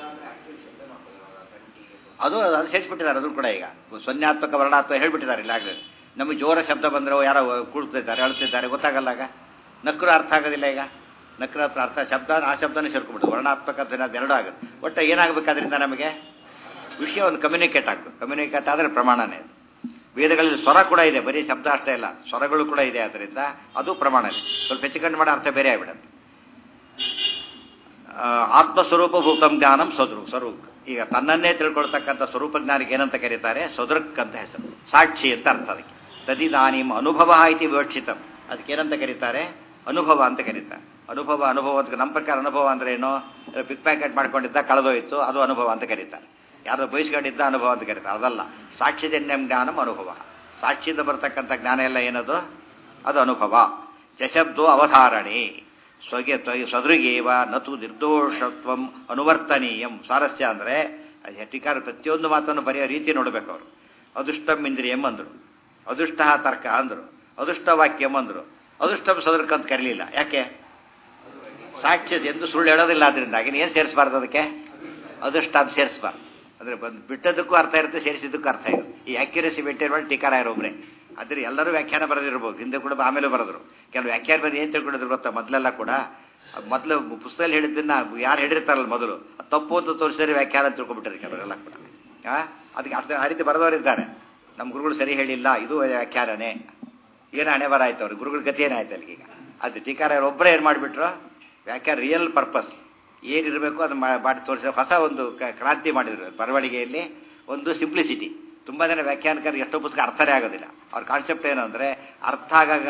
ಅದು ಸೇರಿಸ್ಬಿಟ್ಟಿದ್ದಾರೆ. ಅದು ಕೂಡ ಈಗ ಸೊನ್ಯಾತ್ಮಕ ವರ್ಣಾತ್ಮಕ ಹೇಳ್ಬಿಟ್ಟಿದ್ದಾರೆ. ಇಲ್ಲಾಗಲಿ ನಮಗೆ ಜೋರ ಶಬ್ದ ಬಂದರೆ ಯಾರೋ ಕೂಡ್ತಿದ್ದಾರೆ, ಅಳ್ತಿದ್ದಾರೆ, ಗೊತ್ತಾಗಲ್ಲ. ಆಗ ನಕ್ಕರು ಅರ್ಥ ಆಗೋದಿಲ್ಲ. ಈಗ ನಕ್ಕರ ಅರ್ಥ ಶಬ್ದ ಆ ಶಬ್ದನೇ ಸೇರ್ಕೊಂಡ್ಬಿಟ್ಟು ವರ್ಣಾತ್ಮಕ ಅದೆರಡೂ ಆಗುತ್ತೆ. ಒಟ್ಟು ಏನಾಗಬೇಕಾದ್ರಿಂದ ನಮಗೆ ವಿಷಯ ಒಂದು ಕಮ್ಯುನಿಕೇಟ್ ಆಗ್ತದೆ. ಕಮ್ಯುನಿಕೇಟ್ ಆದರೆ ಪ್ರಮಾಣನೇ. ವೇದಗಳಲ್ಲಿ ಸ್ವರ ಕೂಡ ಇದೆ, ಬರೀ ಶಬ್ದ ಅಷ್ಟೇ ಇಲ್ಲ, ಸ್ವರಗಳು ಕೂಡ ಇದೆ. ಆದ್ದರಿಂದ ಅದು ಪ್ರಮಾಣನೇ. ಸ್ವಲ್ಪ ಹೆಚ್ಚು ಮಾಡೋ ಅರ್ಥ ಬೇರೆ ಆಗಿಬಿಡುತ್ತೆ. ಆತ್ಮಸ್ವರೂಪ ಭೂತಂ ಜ್ಞಾನಂ ಸ್ವರೂಪ್. ಈಗ ತನ್ನನ್ನೇ ತಿಳ್ಕೊಳ್ತಕ್ಕಂಥ ಸ್ವರೂಪ ಜ್ಞಾನಿಗೆ ಏನಂತ ಕರೀತಾರೆ? ಸ್ವದೃಕ್ ಅಂತ ಹೆಸರು, ಸಾಕ್ಷಿ ಅಂತ ಅರ್ಥ ಅದಕ್ಕೆ. ತದಿದಾನಿಂ ಅನುಭವ ಇತಿ ವಿವಕ್ಷಿತಂ. ಅದಕ್ಕೇನಂತ ಕರೀತಾರೆ? ಅನುಭವ ಅಂತ ಕರೀತಾರೆ. ಅನುಭವ ನಮ್ಮ ಪ್ರಕಾರ ಅನುಭವ ಅಂದ್ರೆ ಏನು? ಪಿಕ್ ಪ್ಯಾಕೆಟ್ ಮಾಡ್ಕೊಂಡಿದ್ದ ಕಳೆದೋಯ್ತು, ಅದು ಅನುಭವ ಅಂತ ಕರೀತಾರೆ. ಯಾರೋ ಬಯಸ್ಕೊಂಡಿದ್ದ ಅನುಭವ ಅಂತ ಕರೀತಾರೆ. ಅದಲ್ಲ. ಸಾಕ್ಷಿಜನ್ಯಂ ಜ್ಞಾನಂ ಅನುಭವ. ಸಾಕ್ಷಿಯಿಂದ ಬರ್ತಕ್ಕಂಥ ಜ್ಞಾನ ಎಲ್ಲ ಏನದು? ಅದು ಅನುಭವ. ಚಶಬ್ದೋ ಅವಧಾರಣೆ ಸ್ವದೃಗೇವ ನತು ನಿರ್ದೋಷತ್ವಂ ಅನುವರ್ತನೀಯಂ. ಸ್ವಾರಸ್ಯ ಅಂದರೆ ಟೀಕಾರ ಪ್ರತಿಯೊಂದು ಮಾತನ್ನು ಬರೆಯೋ ರೀತಿ ನೋಡಬೇಕು ಅವರು. ಅದೃಷ್ಟಂ ಇಂದ್ರಿಯಂ ಅಂದರು, ಅದೃಷ್ಟ ತರ್ಕ ಅಂದರು, ಅದೃಷ್ಟ ವಾಕ್ಯಂ ಅಂದರು, ಅದೃಷ್ಟಂ ಸದೃಕ್ ಅಂತ ಕರೀಲಿಲ್ಲ. ಯಾಕೆ? ಸಾಕ್ಷ್ಯ ಎಂದು ಸುಳ್ಳು ಹೇಳೋದಿಲ್ಲ. ಅದರಿಂದಾಗಿ ಏನು ಸೇರಿಸಬಾರ್ದು ಅದಕ್ಕೆ? ಅದೃಷ್ಟ ಅಂತ ಸೇರಿಸಬಾರ್ದು. ಅಂದರೆ ಬಿಟ್ಟದಕ್ಕೂ ಅರ್ಥ ಇರುತ್ತೆ, ಸೇರಿಸಿದ್ದಕ್ಕೂ ಅರ್ಥ ಇರುತ್ತೆ. ಈ ಆಕ್ಯುರಸಿ ಮೇಂಟೈನ್ ಮಾಡಿ ಟೀಕಾರ ಇರೋಬ್ರೆ. ಆದರೆ ಎಲ್ಲರೂ ವ್ಯಾಖ್ಯಾನ ಬರೆದಿರ್ಬೋದು, ಹಿಂದೆ ಕೂಡ ಆಮೇಲೆ ಬರೆದ್ರು. ಕೆಲವು ವ್ಯಾಖ್ಯಾನ ಬರೆದು ಏನು ತಿಳ್ಕೊಂಡಿದ್ರು ಗೊತ್ತಾ? ಮೊದಲೆಲ್ಲ ಕೂಡ ಮೊದಲು ಪುಸ್ತಕದಲ್ಲಿ ಹೇಳಿದ್ದನ್ನ ಯಾರು ಹೇಳಿರ್ತಾರಲ್ಲ ಮೊದಲು ತಪ್ಪು ಅಂತ ತೋರಿಸಿದ್ರೆ ವ್ಯಾಖ್ಯಾನ ಅಂತ ತಿಳ್ಕೊಂಡ್ಬಿಟ್ಟಾರೆ ಕೆಲವರೆಲ್ಲ ಕೂಡ. ಅದಕ್ಕೆ ಅಷ್ಟು ಆ ರೀತಿ ಬರೆದವರಿದ್ದಾರೆ. ನಮ್ಮ ಗುರುಗಳು ಸರಿ ಹೇಳಿಲ್ಲ, ಇದು ವ್ಯಾಖ್ಯಾನನೇ. ಏನು ಹಣೆ ಬರ ಆಯ್ತು ಅವ್ರಿಗೆ, ಗುರುಗಳ ಗತಿ ಏನಾಯ್ತು ಅಲ್ಲಿಗೆ? ಈಗ ಅದು ಟೀಕಾರ ಒಬ್ಬರೇ ಏನು ಮಾಡಿಬಿಟ್ರು? ವ್ಯಾಖ್ಯಾನ ರಿಯಲ್ ಪರ್ಪಸ್ ಏನಿರಬೇಕು ಅದು ಮಾಡಿ ತೋರಿಸಿದ ಹೊಸ ಒಂದು ಕ್ರಾಂತಿ ಮಾಡಿದ್ರು ಬರವಣಿಗೆಯಲ್ಲಿ. ಒಂದು ಸಿಂಪ್ಲಿಸಿಟಿ. ತುಂಬ ಜನ ವ್ಯಾಖ್ಯಾನಕಾರರಿಗೆ ಎಷ್ಟೋ ಪುಸ್ತಕ ಅರ್ಥನೇ ಆಗೋದಿಲ್ಲ. ಅವ್ರ ಕಾನ್ಸೆಪ್ಟ್ ಏನು ಅಂದರೆ ಅರ್ಥ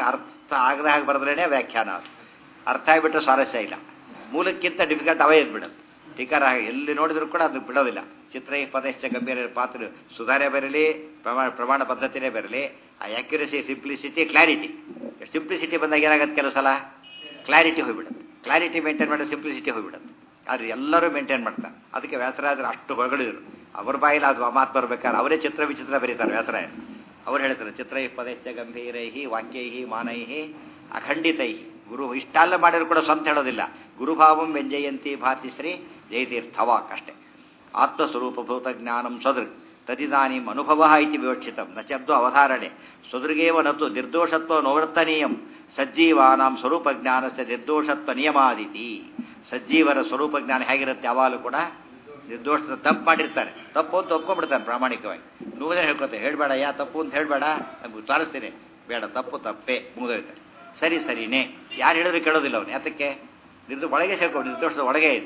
ಆಗದ ಹಾಗೆ ಬರೆದ್ರೇ ವ್ಯಾಖ್ಯಾನ. ಅದು ಅರ್ಥ ಆಗಿಬಿಟ್ರೆ ಸ್ವಾರಸ್ಯ ಇಲ್ಲ. ಮೂಲಕ್ಕಿಂತ ಡಿಫಿಕಲ್ಟ್ ಅವೇ ಇದ್ಬಿಡುತ್ತೆ. ಟೀಕಾರ ಎಲ್ಲಿ ನೋಡಿದ್ರು ಕೂಡ ಅದು ಬಿಡೋದಿಲ್ಲ. ಚಿತ್ರ ಪದಶ್ಚ ಗಂಭೀರ ಪಾತ್ರ ಸುಧಾರಣೆ ಬರಲಿ, ಪ್ರಮಾಣ ಪದ್ಧತಿನೇ ಬರಲಿ, ಆ ಆಕ್ಯುರಸಿ, ಸಿಂಪ್ಲಿಸಿಟಿ, ಕ್ಲಾರಿಟಿ. ಸಿಂಪ್ಲಿಸಿಟಿ ಬಂದಾಗ ಏನಾಗುತ್ತೆ? ಕೆಲವು ಸಲ ಕ್ಲಾರಿಟಿ ಹೋಗ್ಬಿಡುತ್ತೆ. ಕ್ಲಾರಿಟಿ ಮೇಂಟೈನ್ ಮಾಡಿ ಸಿಂಪ್ಲಿಸಿಟಿ ಹೋಗ್ಬಿಡುತ್ತೆ. ಆದರೆ ಎಲ್ಲರೂ ಮೇಂಟೈನ್ ಮಾಡ್ತಾರೆ. ಅದಕ್ಕೆ ವ್ಯಾಸರಾಜರು ಅಷ್ಟು ಹೊಗಳಿದ್ರು. ಅವ್ರ ಬಾಯಿಲ್ಲ ಅದು ಮಾತು ಬರ್ಬೇಕಾದ್ರೆ ಅವರೇ ಚಿತ್ರ ವಿಚಿತ್ರ ಬರೀತಾರೆ ವ್ಯಾಸರಾಯ. ಅವ್ರು ಹೇಳ್ತಾರೆ ಚಿತ್ರ ಪದಶ್ಚ ಗಂಭೀರೈಹಿ ವಾಕ್ಯೈಹಿ ಮಾನೈಹಿ ಅಖಂಡಿತೈಹಿ. ಗುರು ಇಷ್ಟೆಲ್ಲ ಮಾಡಿದ್ರು ಕೂಡ ಸ್ವಂತ ಹೇಳೋದಿಲ್ಲ. ಗುರುಭಾವಂ ವ್ಯಂಜಯಂತಿ ಭಾತಿಶ್ರೀ ಜಯತೀರ್ಥವಾಕ್ ಅಷ್ಟೇ. ಆತ್ಮಸ್ವರೂಪಭೂತ ಜ್ಞಾನಂ ಸ್ವದೃಗ್ ತದಿದಾನಿಂ ಅನುಭವ ಇತಿ ವಿವಕ್ಷಿತಂ ನ ಶಬ್ದೋ ಅವಧಾರಣೆ ಸ್ವದೃಗೇವ ನತು ನಿರ್ದೋಷತ್ವ ನೋವರ್ತನೀಯಂ ಸಜ್ಜೀವಾನಾಂ ಸ್ವರೂಪ ಜ್ಞಾನಸ್ಯ ನಿರ್ದೋಷತ್ವ ನಿಯಮಾದಿತಿ. ಸಜ್ಜೀವರ ಸ್ವರೂಪ ಜ್ಞಾನ ಹೇಗಿರುತ್ತೆ? ಯಾವಾಗಲೂ ಕೂಡ ನಿರ್ದೋಷದ ತಪ್ಪು ಮಾಡಿರ್ತಾರೆ, ತಪ್ಪು ಅಂತ ಒಪ್ಕೊಂಡ್ಬಿಡ್ತಾನೆ ಪ್ರಾಮಾಣಿಕವಾಗಿ. ನೂರೇ ಹೇಳ್ಕೊತೆ, ಹೇಳ್ಬೇಡ ಯಾ ತಪ್ಪು ಅಂತ ಹೇಳ್ಬೇಡ, ನಮ್ಗೆ ತೋರಿಸ್ತೀನಿ, ಬೇಡ ತಪ್ಪು ತಪ್ಪೇ ಮುಗಿದೋಯ್ತಾರೆ. ಸರಿನೇ ಯಾರು ಹೇಳಿದ್ರು ಕೇಳೋದಿಲ್ಲ ಅವನು. ಯಾತಕ್ಕೆ? ಒಳಗೆ ಸೇರ್ಕೊಂಡು ನಿರ್ದೋಷದ ಒಳಗೆ ಇದೆ.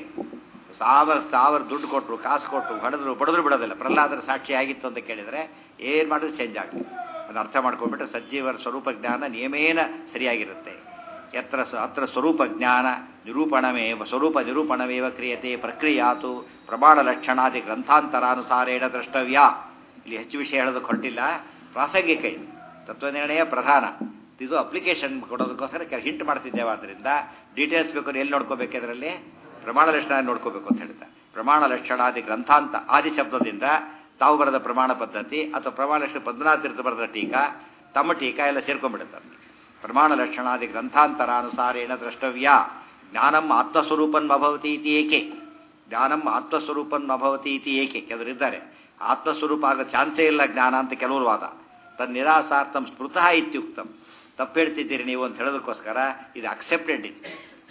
ಸಾವಿರ ದುಡ್ಡು ಕೊಟ್ಟರು, ಕಾಸು ಕೊಟ್ಟರು, ಹೊಡೆದ್ರು ಬಡದ್ರು ಬಿಡೋದಿಲ್ಲ. ಪ್ರಹ್ಲಾದರ ಸಾಕ್ಷಿ ಆಗಿತ್ತು ಅಂತ ಕೇಳಿದರೆ ಏನು ಮಾಡಿದ್ರು ಚೇಂಜ್ ಆಗಲಿ. ಅದನ್ನು ಅರ್ಥ ಮಾಡ್ಕೊಂಡ್ಬಿಟ್ರೆ ಸಜ್ಜೀವರ ಸ್ವರೂಪ ಜ್ಞಾನ ನಿಯಮೇನ ಸರಿಯಾಗಿರುತ್ತೆ. ಅತ್ರ ಸ್ವರೂಪ ಜ್ಞಾನ ನಿರೂಪಣಮೇವ ಸ್ವರೂಪ ನಿರೂಪಣಮೇವ ಕ್ರಿಯತೆ ಪ್ರಕ್ರಿಯಾತು ಪ್ರಮಾಣ ಲಕ್ಷಣಾದಿ ಗ್ರಂಥಾಂತರಾನುಸಾರೇಣ ದ್ರಷ್ಟವ್ಯ. ಇಲ್ಲಿ ಹೆಚ್ಚು ವಿಷಯ ಹೇಳೋದಕ್ಕೆ ಹೊರಟಿಲ್ಲ, ಪ್ರಾಸಂಗಿಕ ಇದು. ತತ್ವನಿರ್ಣಯ ಪ್ರಧಾನ, ಇದು ಅಪ್ಲಿಕೇಶನ್ ಕೊಡೋದಕ್ಕೋಸ್ಕರ ಹಿಂಟ್ ಮಾಡ್ತಿದ್ದೇವೆ. ಆದ್ದರಿಂದ ಡೀಟೇಲ್ಸ್ ಬೇಕಾದ್ರೆ ಎಲ್ಲಿ ನೋಡ್ಕೋಬೇಕು, ಅದರಲ್ಲಿ ಪ್ರಮಾಣ ಲಕ್ಷಣ ನೋಡ್ಕೋಬೇಕು ಅಂತ ಹೇಳ್ತಾರೆ. ಪ್ರಮಾಣ ಲಕ್ಷಣಾದಿ ಗ್ರಂಥಾಂತ ಆದಿ ಶಬ್ದದಿಂದ ತಾವು ಬರೆದ ಪ್ರಮಾಣ ಪದ್ಧತಿ ಅಥವಾ ಪ್ರಮಾಣ ಲಕ್ಷಣ ಪದ್ಮನಾಭ ತೀರ್ಥ ಬರೆದ ಟೀಕಾ, ತಮ್ಮ ಟೀಕಾ ಎಲ್ಲ ಸೇರ್ಕೊಂಡ್ಬಿಡುತ್ತಾರೆ. ಪ್ರಮಾಣ ಲಕ್ಷಣಾದಿ ಗ್ರಂಥಾಂತರಾನುಸಾರೇಣ ದ್ರಷ್ಟವ್ಯ. ಜ್ಞಾನಂ ಆತ್ಮಸ್ವರೂಪನ್ಮಭವತಿ ಇತಿ ಏಕೆ, ಜ್ಞಾನಂ ಆತ್ಮಸ್ವರೂಪನ್ಮಭವತಿ ಇತಿ ಏಕೆ. ಕೆಲವರಿದ್ದಾರೆ ಆತ್ಮಸ್ವರೂಪ ಆಗೋ ಚಾನ್ಸೇ ಇಲ್ಲ ಜ್ಞಾನ ಅಂತ ಕೆಲವರು ವಾದ. ತನ್ನ ನಿರಾಸಾರ್ಥಂ ಸ್ಮೃತಃ ಇತ್ಯುಕ್ತಂ. ತಪ್ಪು ಹೇಳ್ತಿದ್ದೀರಿ ನೀವು ಅಂತ ಹೇಳೋದಕ್ಕೋಸ್ಕರ ಇದು ಅಕ್ಸೆಪ್ಟೆಡ್ ಇದೆ.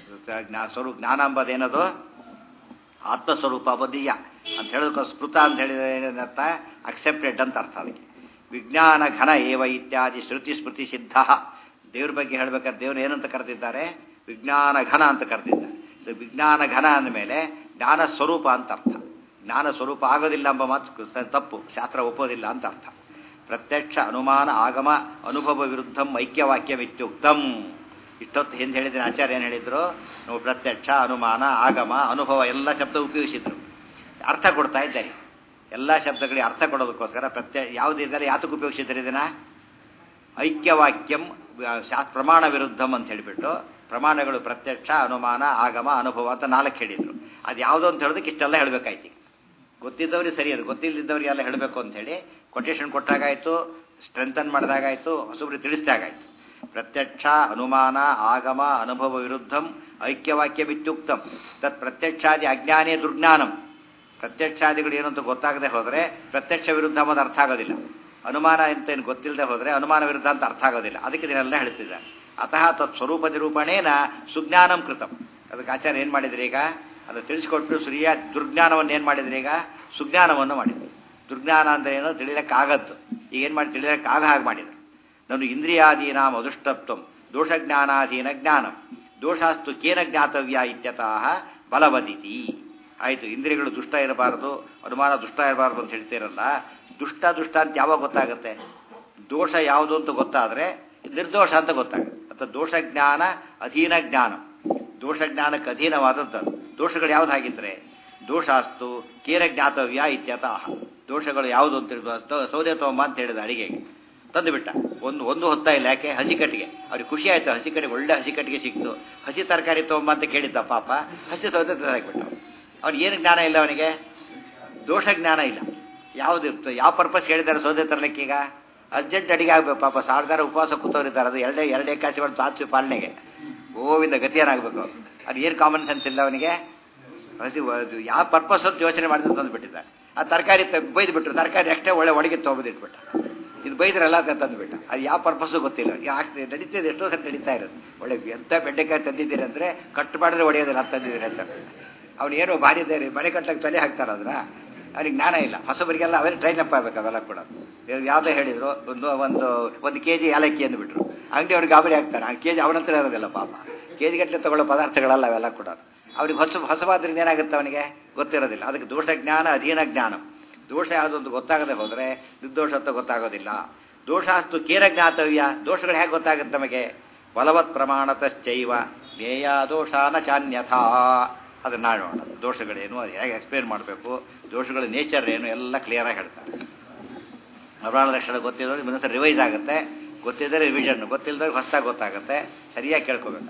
ಜ್ಞಾನ ಎಂಬುದೇನದು ಆತ್ಮಸ್ವರೂಪ ಬದೀಯ ಅಂತ ಹೇಳೋದಕ್ಕೋಸ್ಕರ ಸ್ಮೃತ ಅಂತ ಹೇಳಿದ್ರೆ ಏನರ್ಥ, ಅಕ್ಸೆಪ್ಟೆಡ್ ಅಂತ ಅರ್ಥ. ಅದಕ್ಕೆ ವಿಜ್ಞಾನ ಘನ ಏವ ಇತ್ಯಾದಿ ಶ್ರುತಿ ಸ್ಮೃತಿ ಸಿದ್ಧ. ದೇವ್ರ ಬಗ್ಗೆ ಹೇಳ್ಬೇಕಾದ್ರೆ ದೇವ್ರು ಏನಂತ ಕರೆದಿದ್ದಾರೆ, ವಿಜ್ಞಾನ ಘನ ಅಂತ ಕರೆದಿದ್ದಾರೆ. ವಿಜ್ಞಾನ ಘನ ಅಂದಮೇಲೆ ಜ್ಞಾನ ಸ್ವರೂಪ ಅಂತ ಅರ್ಥ. ಜ್ಞಾನ ಸ್ವರೂಪ ಆಗೋದಿಲ್ಲ ಎಂಬ ಮಾತು ತಪ್ಪು, ಶಾಸ್ತ್ರ ಒಪ್ಪೋದಿಲ್ಲ ಅಂತ ಅರ್ಥ. ಪ್ರತ್ಯಕ್ಷ ಅನುಮಾನ ಆಗಮ ಅನುಭವ ವಿರುದ್ಧಂ ಐಕ್ಯವಾಕ್ಯವಿತ್ಯುಕ್ತಂ. ಇಷ್ಟೊತ್ತು ಹಿಂದೆ ಹೇಳಿದ್ರೆ ಆಚಾರ್ಯ ಏನು ಹೇಳಿದ್ರು, ನಾವು ಪ್ರತ್ಯಕ್ಷ ಅನುಮಾನ ಆಗಮ ಅನುಭವ ಎಲ್ಲ ಶಬ್ದ ಉಪಯೋಗಿಸಿದ್ರು, ಅರ್ಥ ಕೊಡ್ತಾ ಇದ್ದಾರೆ. ಎಲ್ಲ ಶಬ್ದಗಳಿಗೆ ಅರ್ಥ ಕೊಡೋದಕ್ಕೋಸ್ಕರ ಯಾವುದಿದ್ದಾರೆ ಯಾತಕ್ಕೆ ಉಪಯೋಗಿಸಿದ್ರೆ ಇದನ್ನ ಐಕ್ಯವಾಕ್ಯಂ ಪ್ರಮಾಣ ವಿರುದ್ಧಂ ಅಂತ ಹೇಳಿಬಿಟ್ಟು ಪ್ರಮಾಣಗಳು ಪ್ರತ್ಯಕ್ಷ ಅನುಮಾನ ಆಗಮ ಅನುಭವ ಅಂತ 4 ಹೇಳಿದ್ರು. ಅದು ಯಾವುದೋ ಅಂತ ಹೇಳೋದಕ್ಕೆ ಇಷ್ಟೆಲ್ಲ ಹೇಳಬೇಕಾಯ್ತು. ಗೊತ್ತಿದ್ದವ್ರಿಗೆ ಸರಿ, ಅದು ಗೊತ್ತಿಲ್ಲದವ್ರಿಗೆಲ್ಲ ಹೇಳಬೇಕು ಅಂತ ಹೇಳಿ ಕೊಟೇಶನ್ ಕೊಟ್ಟಾಗಾಯ್ತು, ಸ್ಟ್ರೆಂಥನ್ ಮಾಡಿದಾಗಾಯ್ತು, ಹೊಸಬ್ರಿಗೆ ತಿಳಿಸಿದಾಗಾಯ್ತು. ಪ್ರತ್ಯಕ್ಷ ಅನುಮಾನ ಆಗಮ ಅನುಭವ ವಿರುದ್ಧಂ ಐಕ್ಯವಾಕ್ಯವಿತ್ಯುಕ್ತಂ. ತತ್ ಪ್ರತ್ಯಕ್ಷಾದಿ ಅಜ್ಞಾನೇ ದುರ್ಜ್ಞಾನಂ. ಪ್ರತ್ಯಕ್ಷಾದಿಗಳು ಏನು ಅಂತ ಗೊತ್ತಾಗದೆ ಹೋದರೆ ಪ್ರತ್ಯಕ್ಷ ವಿರುದ್ಧ ಅನ್ನೋದು ಅರ್ಥ ಆಗೋದಿಲ್ಲ. ಅನುಮಾನ ಅಂತ ಏನು ಗೊತ್ತಿಲ್ಲದೆ ಹೋದರೆ ಅನುಮಾನ ವಿರುದ್ಧ ಅಂತ ಅರ್ಥ ಆಗೋದಿಲ್ಲ. ಅದಕ್ಕೆ ಇದನ್ನೆಲ್ಲ ಹೇಳ್ತಿದ್ದಾರೆ. ಅತಃ ತತ್ ಸ್ವರೂಪ ನಿರೂಪಣೇನ ಸುಜ್ಞಾನಂ ಕೃತಂ. ಅದಕ್ಕೆ ಆಚಾರ್ಯ ಏನು ಮಾಡಿದ್ರಿ ಈಗ, ಅದು ತಿಳಿಸ್ಕೊಟ್ಟು ಸರಿಯ ದುರ್ಜ್ಞಾನವನ್ನು ಏನು ಮಾಡಿದ್ರಿ, ಈಗ ಸುಜ್ಞಾನವನ್ನು ಮಾಡಿದ್ರು. ದುರ್ಜ್ಞಾನ ಅಂದರೆ ಏನೋ ತಿಳಿಯೋಕ್ಕಾಗದ್ದು, ಈಗ ಏನು ಮಾಡಿ ತಿಳಿಯೋಕ್ಕಾಗ ಹಾಗೆ ಮಾಡಿದರು. ನಾನು ಇಂದ್ರಿಯಾದೀನಾಂ ಅದೃಷ್ಟತ್ವಂ ದೋಷಜ್ಞಾನಾಧೀನ ಜ್ಞಾನಂ ದೋಷಾಸ್ತು ಕೇನ ಜ್ಞಾತವ್ಯ ಇತ್ಯತಃ ಬಲವದಿತಿ. ಆಯಿತು, ಇಂದ್ರಿಯಗಳು ದುಷ್ಟ ಇರಬಾರದು, ಅನುಮಾನ ದುಷ್ಟ ಇರಬಾರ್ದು ಅಂತ ಹೇಳ್ತೀರಲ್ಲ, ದುಷ್ಟ ಅಂತ ಯಾವಾಗ ಗೊತ್ತಾಗುತ್ತೆ? ದೋಷ ಯಾವುದು ಅಂತ ಗೊತ್ತಾದರೆ ನಿರ್ದೋಷ ಅಂತ ಗೊತ್ತಾಗುತ್ತೆ. ಅಥವಾ ದೋಷಜ್ಞಾನ ಅಧೀನ ಜ್ಞಾನ, ದೋಷಜ್ಞಾನಕ್ಕೆ ಅಧೀನವಾದದ್ದು. ದೋಷಗಳು ಯಾವ್ದು ಹಾಗಿದ್ರೆ ದೋಷಾಸ್ತು ಕೇನ ಜ್ಞಾತವ್ಯ ಇತ್ಯತಃ. ದೋಷಗಳು ಯಾವುದು ಅಂತ ಹೇಳಿದ್ರು, ಸೌದೆ ತಗೊಂಬ ಅಂತ ಹೇಳಿದ ಅಡಿಗೆಗೆ ತಂದುಬಿಟ್ಟ. ಒಂದು ಹೊತ್ತಾ ಇಲ್ಲ, ಯಾಕೆ? ಹಸಿ ಕಟ್ಟಿಗೆ. ಅವ್ರಿಗೆ ಖುಷಿ ಆಯಿತು, ಹಸಿ ಕಟ್ಟಿಗೆ ಒಳ್ಳೆ ಹಸಿ ಕಟ್ಟಿಗೆ ಸಿಕ್ತು. ಹಸಿ ತರಕಾರಿ ತಗೊಂಬ ಅಂತ ಕೇಳಿದ್ದ ಪಾಪ, ಹಸಿ ಸೌದೆ ಹಾಕಿಬಿಟ್ಟ. ಅವ್ನಿಗೆ ಏನು ಜ್ಞಾನ ಇಲ್ಲ, ಅವನಿಗೆ ದೋಷ ಜ್ಞಾನ ಇಲ್ಲ. ಯಾವುದಿತ್ತು, ಯಾವ ಪರ್ಪಸ್ ಹೇಳಿದ್ದಾರೆ ಸೌದೆ ತರಲಿಕ್ಕೆ? ಈಗ ಅರ್ಜೆಂಟ್ ಅಡಿಗೆ ಆಗಬೇಕು, ಪಾಪ ಸಾವಿರದಾರ ಉಪವಾಸ ಕೂತವ್ರಿದ್ದಾರೆ, ಅದು ಎರಡೇ ಕಾಸಿಗಳು ಸಾಧಿಸಿ ಪಾಲನೆಗೆ ಗೋವಿಂದ ಗತಿಯೇನಾಗಬೇಕು. ಅದು ಏನು ಕಾಮನ್ ಸೆನ್ಸ್ ಇಲ್ಲ ಅವನಿಗೆ. ಹಸಿ ಯಾವ ಪರ್ಪಸ್ ಅಂತ ಯೋಚನೆ ಮಾಡಿದ್ರೆ ತಂದುಬಿಟ್ಟಿದ್ದಾರೆ. ಆ ತರಕಾರಿ ಬೈದ್ಬಿಟ್ರು, ತರಕಾರಿ ಅಷ್ಟೇ ಒಳಗೆ ತೊಗೊಂಡಿಟ್ಬಿಟ್ಟ. ಇದು ಬೈದ್ರಲ್ಲ ತಂದುಬಿಟ್ಟ. ಅದು ಯಾವ ಪರ್ಪಸ್ಸು ಗೊತ್ತಿಲ್ಲ. ಯಾಕೆ ನಡೀತಿದೆ, ಎಷ್ಟೋ ಸರಿ ನಡೀತಾ ಇರೋದು. ಒಳ್ಳೆ ಎಂಥ ಬೆಂಡೆಕಾಯಿ ತಂದಿದ್ದೀರಿ ಅಂದರೆ ಕಟ್ ಮಾಡಿದ್ರೆ ಹೊಡೆಯೋದಿಲ್ಲ, ಅದು ತಂದಿದ್ದೀರಿ ಅಂತ. ಅವನೇನೋ ಭಾರಿ ಇದ್ದಾರೆ, ಮನೆ ಕಟ್ಟಕ್ಕೆ ತಲೆ ಹಾಕ್ತಾರೆ. ಅದನ್ನ ಅವ್ರಿಗೆ ಜ್ಞಾನ ಇಲ್ಲ. ಹೊಸಬರಿಗೆಲ್ಲ ಅವೆಲ್ಲ ಟ್ರೈನ್ ಅಪ್ ಆಗಬೇಕು. ಅವೆಲ್ಲ ಕೂಡ ಯಾವುದೇ ಹೇಳಿದ್ರು, ಒಂದು ಕೆ ಜಿ ಏಲಕ್ಕಿ ಅಂದುಬಿಟ್ರು, ಅಂಗಡಿ ಅವ್ರಿಗೆ ಗಾಬರಿ ಆಗ್ತಾರೆ. ಆ ಕೆ ಜಿ ಅವನ ಹತ್ರ ಇರೋದಿಲ್ಲ ಪಾಪ, ಕೆ ಜಿ ಗಟ್ಟಲೆ ತಗೊಳ್ಳೋ ಪದಾರ್ಥಗಳಲ್ಲ ಅವೆಲ್ಲ ಕೂಡ. ಅವ್ರಿಗೆ ಹೊಸವಾದ್ರಿಂದ ಏನಾಗುತ್ತೆ, ಅವನಿಗೆ ಗೊತ್ತಿರೋದಿಲ್ಲ. ಅದಕ್ಕೆ ದೋಷ ಜ್ಞಾನ ಅಧೀನ ಜ್ಞಾನ. ದೋಷ ಯಾವುದೊಂದು ಗೊತ್ತಾಗದೆ ಹೋದರೆ ನಿರ್ದೋಷ ಅಂತ ಗೊತ್ತಾಗೋದಿಲ್ಲ. ದೋಷಾಸ್ತು ಕೇನ ಜ್ಞಾತವ್ಯ. ದೋಷಗಳು ಹೇಗೆ ಗೊತ್ತಾಗುತ್ತೆ ನಮಗೆ? ಬಲವತ್ ಪ್ರಮಾಣತಶ್ಚೈವ ಜ್ಞೇಯ ದೋಷಾನ ಚಾನ್ಯಥಾ. ಅದನ್ನ ನೋಡೋಣ, ದೋಷಗಳೇನು, ಅದು ಹೇಗೆ ಎಕ್ಸ್ಪ್ಲೇನ್ ಮಾಡಬೇಕು, ದೋಷಗಳ ನೇಚರ್ ಏನು ಎಲ್ಲ ಕ್ಲಿಯರಾಗಿ ಹೇಳ್ತಾರೆ. ಪ್ರಮಾಣ ಲಕ್ಷಣ ಗೊತ್ತಿದ್ದವ್ರಿಗೆ ಇನ್ನೊಂದ್ಸರಿ ರಿವೈಸ್ ಆಗುತ್ತೆ, ಗೊತ್ತಿದ್ದರೆ ರಿವಿಷನ್, ಗೊತ್ತಿಲ್ಲದ್ರೆ ಹೊಸದಾಗಿ ಗೊತ್ತಾಗುತ್ತೆ. ಸರಿಯಾಗಿ ಕೇಳ್ಕೋಬೇಕು.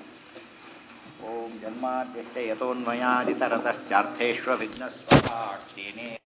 ಓಂ ಜನ್ಮಾದ್ಯಸ್ಯ ಯತೋನ್ಮಯಾದಿತರತಶ್ಚಾರ್ಥೇಶ್ವ ವಿಘ್ನಸ್ವಭಾಟ್.